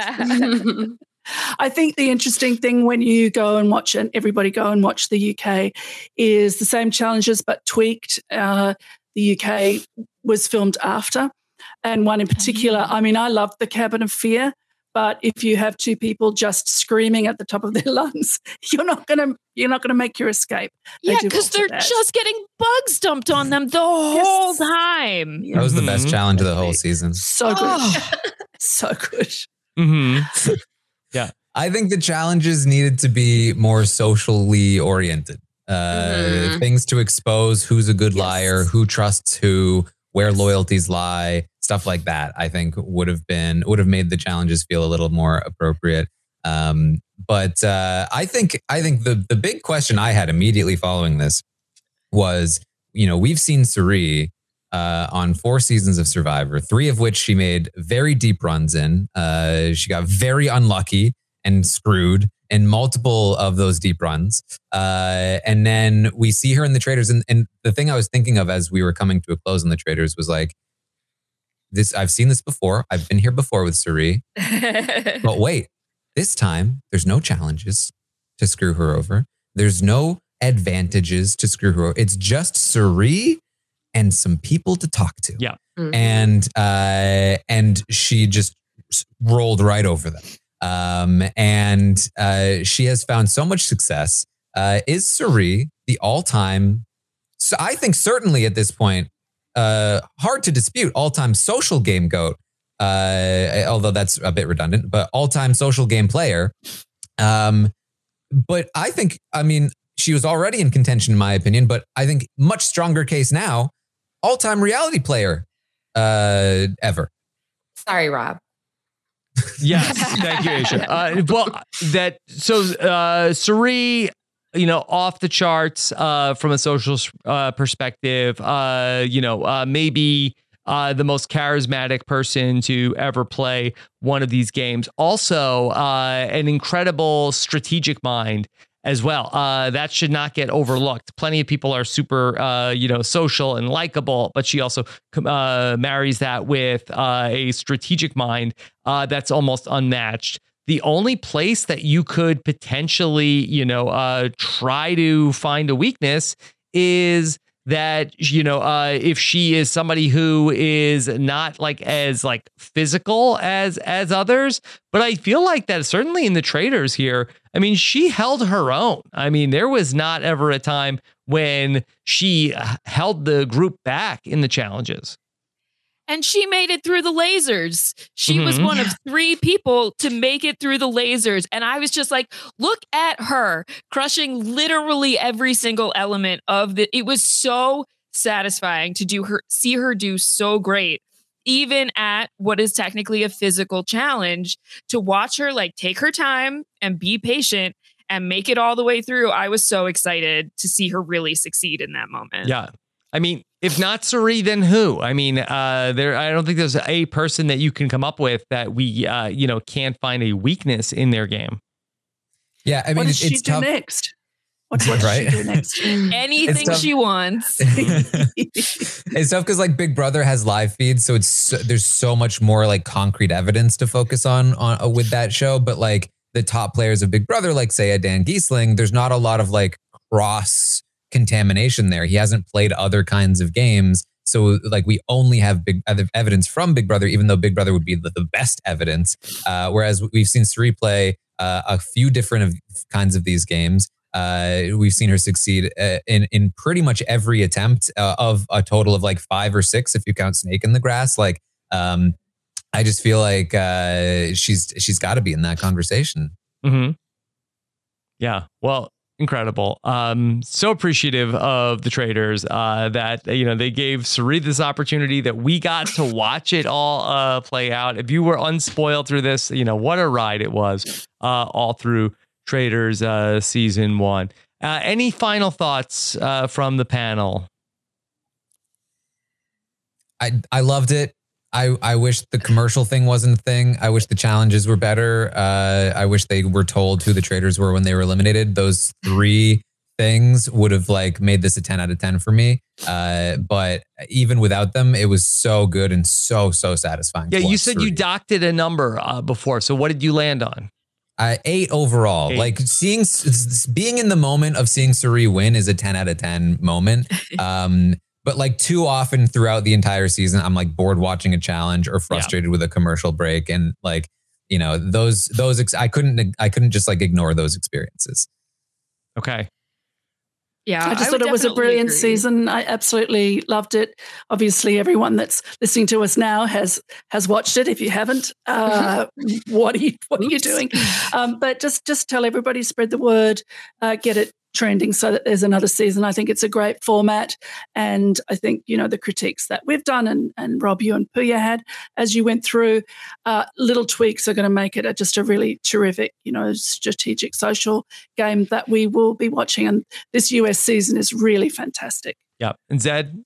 S9: I think the interesting thing when you go and watch and everybody go and watch the U K is the same challenges but tweaked. Uh, the U K was filmed after, and one in particular. I mean, I loved the Cabin of Fear, but if you have two people just screaming at the top of their lungs, you're not gonna you're not gonna make your escape. They
S7: Yeah,
S9: do
S7: because
S9: alter
S7: they're
S9: that.
S7: just getting bugs dumped on them the whole time.
S6: That was the best
S5: Mhm.
S6: challenge of the whole season.
S9: so good,
S7: Oh.
S9: so good.
S5: hmm
S6: I think the challenges needed to be more socially oriented. Uh,
S8: Mhm.
S6: Things to expose who's a good
S9: Yes.
S6: liar, who trusts who, where loyalties lie, stuff like that. I think would have been would have made the challenges feel a little more appropriate. Um, but uh, I think I think the the big question I had immediately following this was, you know, we've seen Cirie uh, on four seasons of Survivor, three of which she made very deep runs in. Uh, she got very unlucky and screwed in multiple of those deep runs. Uh, and then we see her in the Traitors. And, and the thing I was thinking of as we were coming to a close on the Traitors was like, this, I've seen this before. I've been here before with Cirie. But wait, this time there's no challenges to screw her over. There's no advantages to screw her over. It's just Cirie and some people to talk to.
S5: Yeah.
S6: And, uh, and she just rolled right over them. Um, and uh, she has found so much success. Uh, is Cirie the all-time, so I think certainly at this point, uh, hard to dispute, all-time social game GOAT, uh, although that's a bit redundant, but all-time social game player. Um, but I think, I mean, she was already in contention in my opinion, but I think much stronger case now, all-time reality player uh, ever.
S8: Sorry, Rob.
S5: Yes, thank you, Aisha. Uh, well, that so uh, Cirie, you know, off the charts uh, from a social uh, perspective. Uh, you know, uh, maybe uh, the most charismatic person to ever play one of these games. Also, uh, an incredible strategic mind as well. Uh, that should not get overlooked. Plenty of people are super, uh, you know, social and likable, but she also uh, marries that with uh, a strategic mind uh, that's almost unmatched. the only place that you could potentially, you know, uh, try to find a weakness is that, you know, uh, if she is somebody who is not like as like physical as as others. But I feel like that certainly in the Traitors here, I mean, she held her own. I mean, there was not ever a time when she held the group back in the challenges.
S7: And she made it through the lasers. She
S5: Mm-hmm.
S7: was one of three people to make it through the lasers. And I was just like, look at her crushing literally every single element of the. It was so satisfying to do her, see her do so great, even at what is technically a physical challenge, to watch her like take her time and be patient and make it all the way through. I was so excited to see her really succeed in that moment.
S5: Yeah. I mean, if not Cirie, then who? I mean, uh, there. I don't think there's a person that you can come up with that we, uh, you know, can't find a weakness in their game.
S6: Yeah, I mean,
S9: what does
S6: it's,
S9: she
S6: it's
S9: do
S6: tough.
S9: next? What does
S6: Right?
S9: she do next?
S7: Anything she wants.
S6: It's tough because like Big Brother has live feeds, so it's so, there's so much more like concrete evidence to focus on on uh, with that show. But like the top players of Big Brother, like say a Dan Giesling, there's not a lot of like cross contamination there. He hasn't played other kinds of games. So like we only have big evidence from Big Brother, even though Big Brother would be the, the best evidence. Uh, whereas we've seen Cirie play uh, a few different of, kinds of these games. Uh, we've seen her succeed uh, in, in pretty much every attempt uh, of a total of like five or six, if you count Snake in the Grass. Like, um, I just feel like uh, she's she's got to be in that conversation.
S5: Mm-hmm. Yeah. Well, incredible. Um, so appreciative of the Traitors uh, that, you know, they gave Cirie this opportunity, that we got to watch it all uh, play out. If you were unspoiled through this, you know, what a ride it was uh, all through Traitors uh, season one. Uh, any final thoughts uh, from the panel?
S6: I I loved it. I, I wish the commercial thing wasn't a thing. I wish the challenges were better. Uh, I wish they were told who the Traitors were when they were eliminated. Those three things would have like made this a ten out of ten for me. Uh, but even without them, it was so good and so, so satisfying.
S5: Yeah,
S6: to
S5: you
S6: watch
S5: said
S6: Cirie.
S5: you docked it a number uh, before. So what did you land on?
S6: Uh, eight overall.
S5: Eight.
S6: Like seeing, being in the moment of seeing Cirie win is a ten out of ten moment. Um, But like too often throughout the entire season, I'm like bored watching a challenge or frustrated yeah. with a commercial break. And like, you know, those, those, ex- I couldn't, I couldn't just like ignore those experiences.
S5: Okay.
S7: Yeah.
S9: I just I thought it was a brilliant agree. season. I absolutely loved it. Obviously, everyone that's listening to us now has, has watched it. If you haven't, uh, what are you, what are you doing? Um, but just, just tell everybody, spread the word, uh, get it trending so that there's another season. I think it's a great format. And I think, you know, the critiques that we've done and, and Rob, you and Puya had as you went through, uh, little tweaks are going to make it a, just a really terrific, you know, strategic social game that we will be watching. And this U S season is really fantastic.
S5: Yeah. And Zed?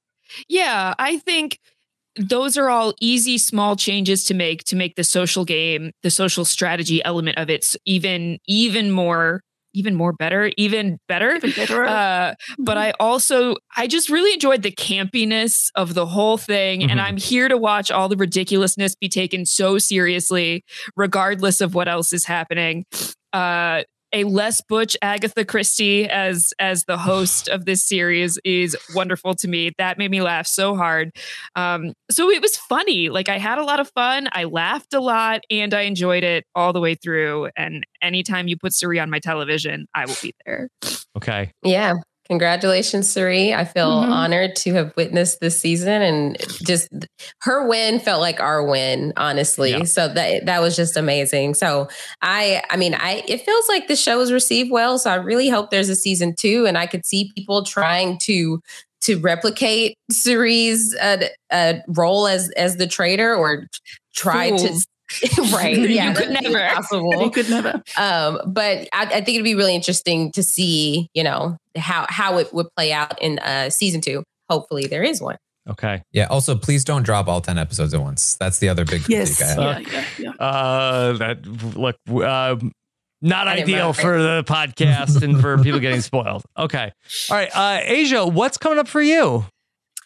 S7: Yeah, I think those are all easy, small changes to make to make the social game, the social strategy element of it even, even more even more better, even better.
S9: Even better.
S7: Uh, but I also, I just really enjoyed the campiness of the whole thing. Mm-hmm. And I'm here to watch all the ridiculousness be taken so seriously, regardless of what else is happening. Uh, a less butch Agatha Christie as as the host of this series is wonderful to me. That made me laugh so hard. Um, so it was funny. Like I had a lot of fun. I laughed a lot and I enjoyed it all the way through. And anytime you put Cirie on my television, I will be there.
S5: Okay.
S8: Yeah. Congratulations, Cirie. I feel mm-hmm. honored to have witnessed this season, and just her win felt like our win, honestly. Yeah. So that that was just amazing. So I, I mean, I it feels like the show is received well. So I really hope there's a season two, and I could see people trying to to replicate Cirie's uh, uh, role as as the traitor, or try Ooh. to. Right. Yeah.
S7: You could never.
S8: Possible.
S9: You could never.
S8: Um, but I, I think it'd be really interesting to see, you know, how, how it would play out in uh, season two. Hopefully there is one.
S5: Okay.
S6: Yeah. Also, please don't drop all ten episodes at once. That's the other big critique
S9: yes.
S6: I have.
S9: Yeah, yeah, yeah.
S5: Uh, that look, uh, not ideal for the podcast and for people getting spoiled. Okay. All right. Uh, Asia, what's coming up for you?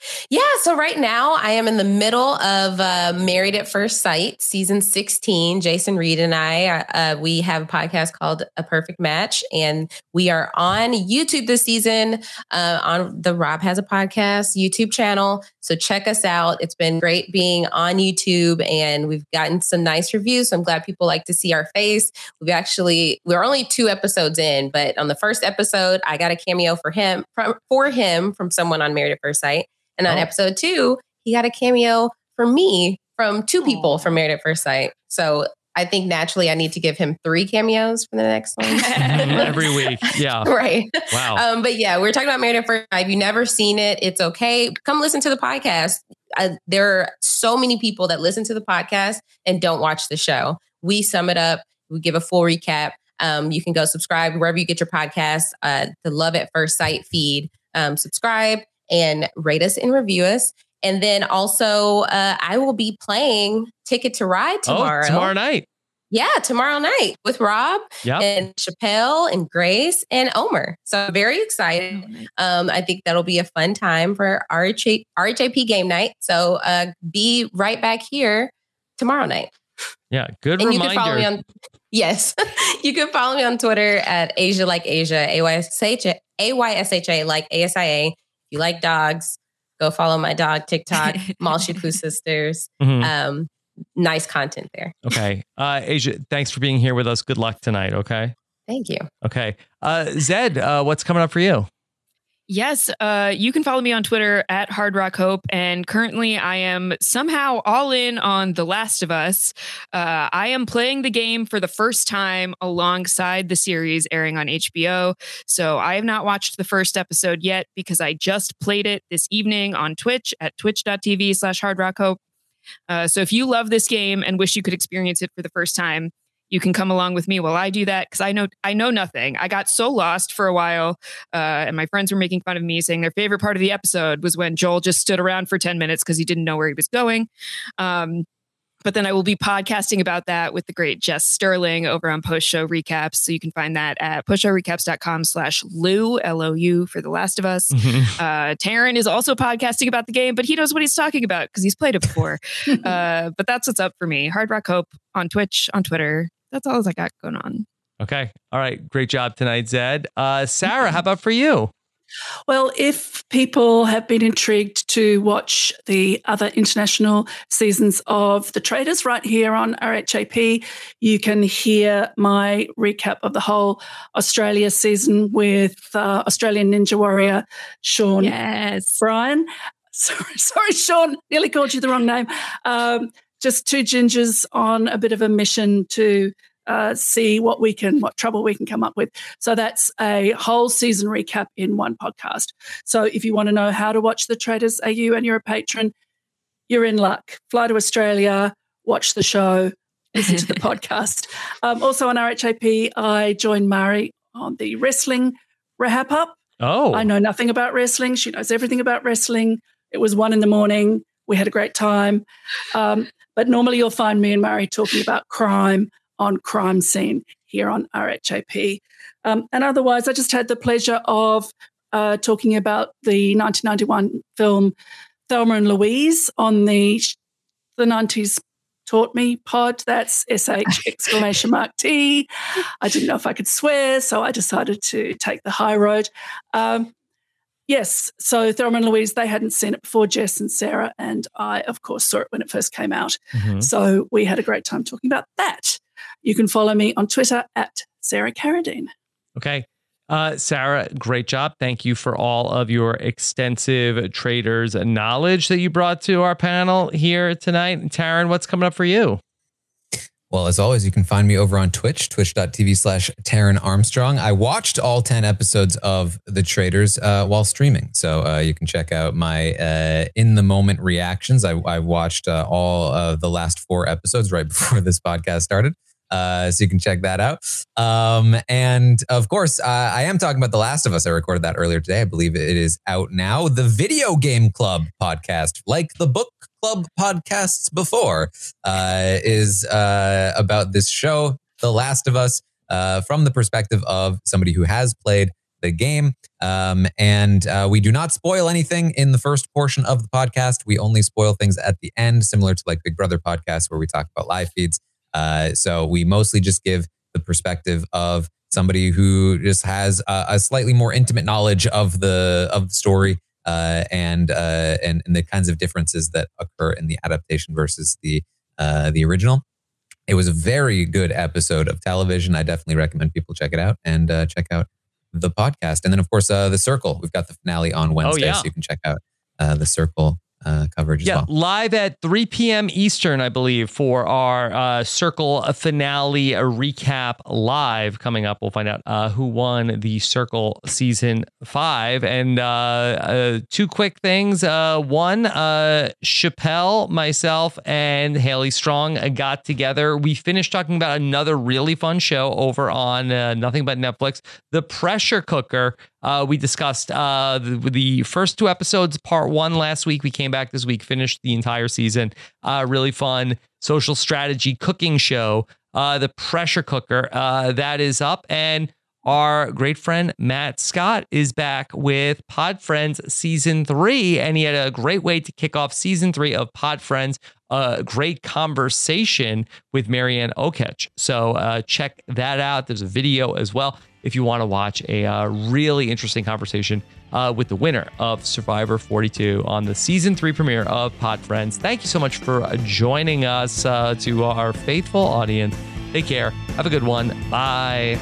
S8: Yeah, so right now I am in the middle of uh, Married at First Sight, season sixteen. Jason Reed and I, uh, we have a podcast called A Perfect Match, and we are on YouTube this season uh, on the Rob Has a Podcast YouTube channel. So check us out. It's been great being on YouTube, and we've gotten some nice reviews. So I'm glad people like to see our face. We've actually, we're only two episodes in, but on the first episode, I got a cameo for him, from, for him from someone on Married at First Sight. And on oh. episode two, he got a cameo for me from two people from Married at First Sight. So I think naturally I need to give him three cameos for the next one.
S5: Every week. Yeah.
S8: Right.
S5: Wow.
S8: Um, but yeah, we're talking about Married at First Sight. If you've never seen it, it's okay. Come listen to the podcast. Uh, there are so many people that listen to the podcast and don't watch the show. We sum it up. We give a full recap. Um, you can go subscribe wherever you get your podcast, uh, the Love at First Sight feed. Um, subscribe and rate us and review us. And then also, uh, I will be playing Ticket to Ride tomorrow.
S5: Oh, tomorrow night.
S8: Yeah, tomorrow night with Rob yep. and Chappelle and Grace and Omer. So I'm very excited. Um, I think that'll be a fun time for R H A, R H A P game night. So uh, be right back here tomorrow night.
S5: Yeah, good
S8: and
S5: reminder.
S8: You can follow me on, yes, you can follow me on Twitter at Asia Like Asia, A Y S H A, A Y S H A like A S I A. If you like dogs, go follow my dog TikTok, Malshipoo Sisters. Mm-hmm. Um, nice content there.
S5: Okay. Uh, Asia, thanks for being here with us. Good luck tonight. Okay.
S8: Thank you.
S5: Okay. Uh, Zed, uh, what's coming up for you?
S7: Yes, uh, you can follow me on Twitter at Hard Rock Hope, and currently I am somehow all in on The Last of Us. Uh, I am playing the game for the first time alongside the series airing on H B O, so I have not watched the first episode yet because I just played it this evening on Twitch at twitch.tv slash Hard Rock Hope. Uh, so if you love this game and wish you could experience it for the first time, you can come along with me while I do that, because I know I know nothing. I got so lost for a while, uh, and my friends were making fun of me, saying their favorite part of the episode was when Joel just stood around for ten minutes because he didn't know where he was going. Um, but then I will be podcasting about that with the great Jess Sterling over on Post Show Recaps. So you can find that at postshowrecaps.com slash Lou, L O U, for The Last of Us. Mm-hmm. Uh, Taryn is also podcasting about the game, but he knows what he's talking about because he's played it before. uh, but that's what's up for me. Hard Rock Hope on Twitch, on Twitter. That's all I got going on.
S5: Okay. All right. Great job tonight, Zed. Uh, Sarah, how about for you?
S9: Well, if people have been intrigued to watch the other international seasons of The Traitors right here on R H A P, you can hear my recap of the whole Australia season with uh, Australian Ninja Warrior Sean
S7: yes.
S9: Bryan. Sorry, sorry, Sean, nearly called you the wrong name. Um, just two gingers on a bit of a mission to uh, see what we can, what trouble we can come up with. So that's a whole season recap in one podcast. So if you want to know how to watch The Traitors A U and you're a patron, you're in luck. Fly to Australia, watch the show, listen to the podcast. Um, also on R H A P, I joined Mari on the wrestling wrap up.
S5: Oh,
S9: I know nothing about wrestling. She knows everything about wrestling. It was one in the morning. We had a great time. Um, But normally you'll find me and Mari talking about crime on Crime Scene here on R H A P. Um, and otherwise, I just had the pleasure of uh, talking about the nineteen ninety-one film Thelma and Louise on the the nineties Taught Me pod. That's S H exclamation mark T. I didn't know if I could swear, so I decided to take the high road. Um, Yes, so Thelma and Louise, they hadn't seen it before, Jess and Sarah, and I, of course, saw it when it first came out. Mm-hmm. So we had a great time talking about that. You can follow me on Twitter at Sarah Carradine.
S5: Okay. Uh, Sarah, great job. Thank you for all of your extensive Traitors knowledge that you brought to our panel here tonight. Taryn, what's coming up for you?
S6: Well, as always, you can find me over on Twitch, twitch.tv slash Taryn Armstrong. I watched all ten episodes of The Traitors uh, while streaming. So uh, you can check out my uh, in-the-moment reactions. I, I watched uh, all of the last four episodes right before this podcast started. Uh, so you can check that out. Um, and of course, uh, I am talking about The Last of Us. I recorded that earlier today. I believe it is out now. The Video Game Club podcast, like the book club podcasts before, uh, is uh, about this show, The Last of Us, uh, from the perspective of somebody who has played the game. Um, and uh, we do not spoil anything in the first portion of the podcast. We only spoil things at the end, similar to like Big Brother podcast where we talk about live feeds. Uh, so we mostly just give the perspective of somebody who just has a, a slightly more intimate knowledge of the of the story uh, and, uh, and and the kinds of differences that occur in the adaptation versus the uh, the original. It was a very good episode of television. I definitely recommend people check it out and uh, check out the podcast. And then, of course, uh, The Circle. We've got the finale on Wednesday,
S5: oh, yeah.
S6: so you can check out uh, The Circle uh, coverage
S5: yeah,
S6: as well.
S5: Live at three p.m. Eastern, I believe, for our uh, Circle finale recap live coming up. We'll find out uh, who won the Circle season five. And uh, uh, two quick things. Uh, one, uh, Chappelle, myself, and Haley Strong got together. We finished talking about another really fun show over on uh, Nothing But Netflix, The Pressure Cooker. Uh, we discussed uh, the, the first two episodes, part one last week. We came back this week, finished the entire season. Uh, really fun social strategy cooking show, uh, The Pressure Cooker. Uh, that is up. And our great friend Matt Scott is back with Pod Friends season three. And he had a great way to kick off season three of Pod Friends. A great conversation with Marianne Okech. So uh, check that out. There's a video as well if you want to watch a uh, really interesting conversation uh, with the winner of Survivor forty-two on the season three premiere of Pod Friends. Thank you so much for joining us, uh, to our faithful audience. Take care. Have a good one. Bye.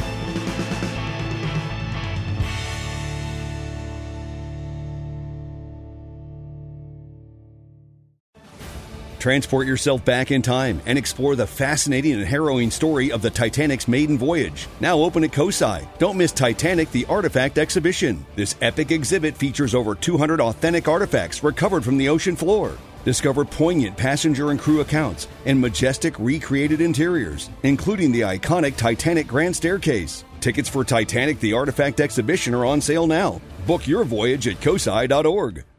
S12: Transport yourself back in time and explore the fascinating and harrowing story of the Titanic's maiden voyage. Now open at COSI. Don't miss Titanic, the Artifact Exhibition. This epic exhibit features over two hundred authentic artifacts recovered from the ocean floor. Discover poignant passenger and crew accounts and majestic recreated interiors, including the iconic Titanic Grand Staircase. Tickets for Titanic, the Artifact Exhibition are on sale now. Book your voyage at cosi dot org.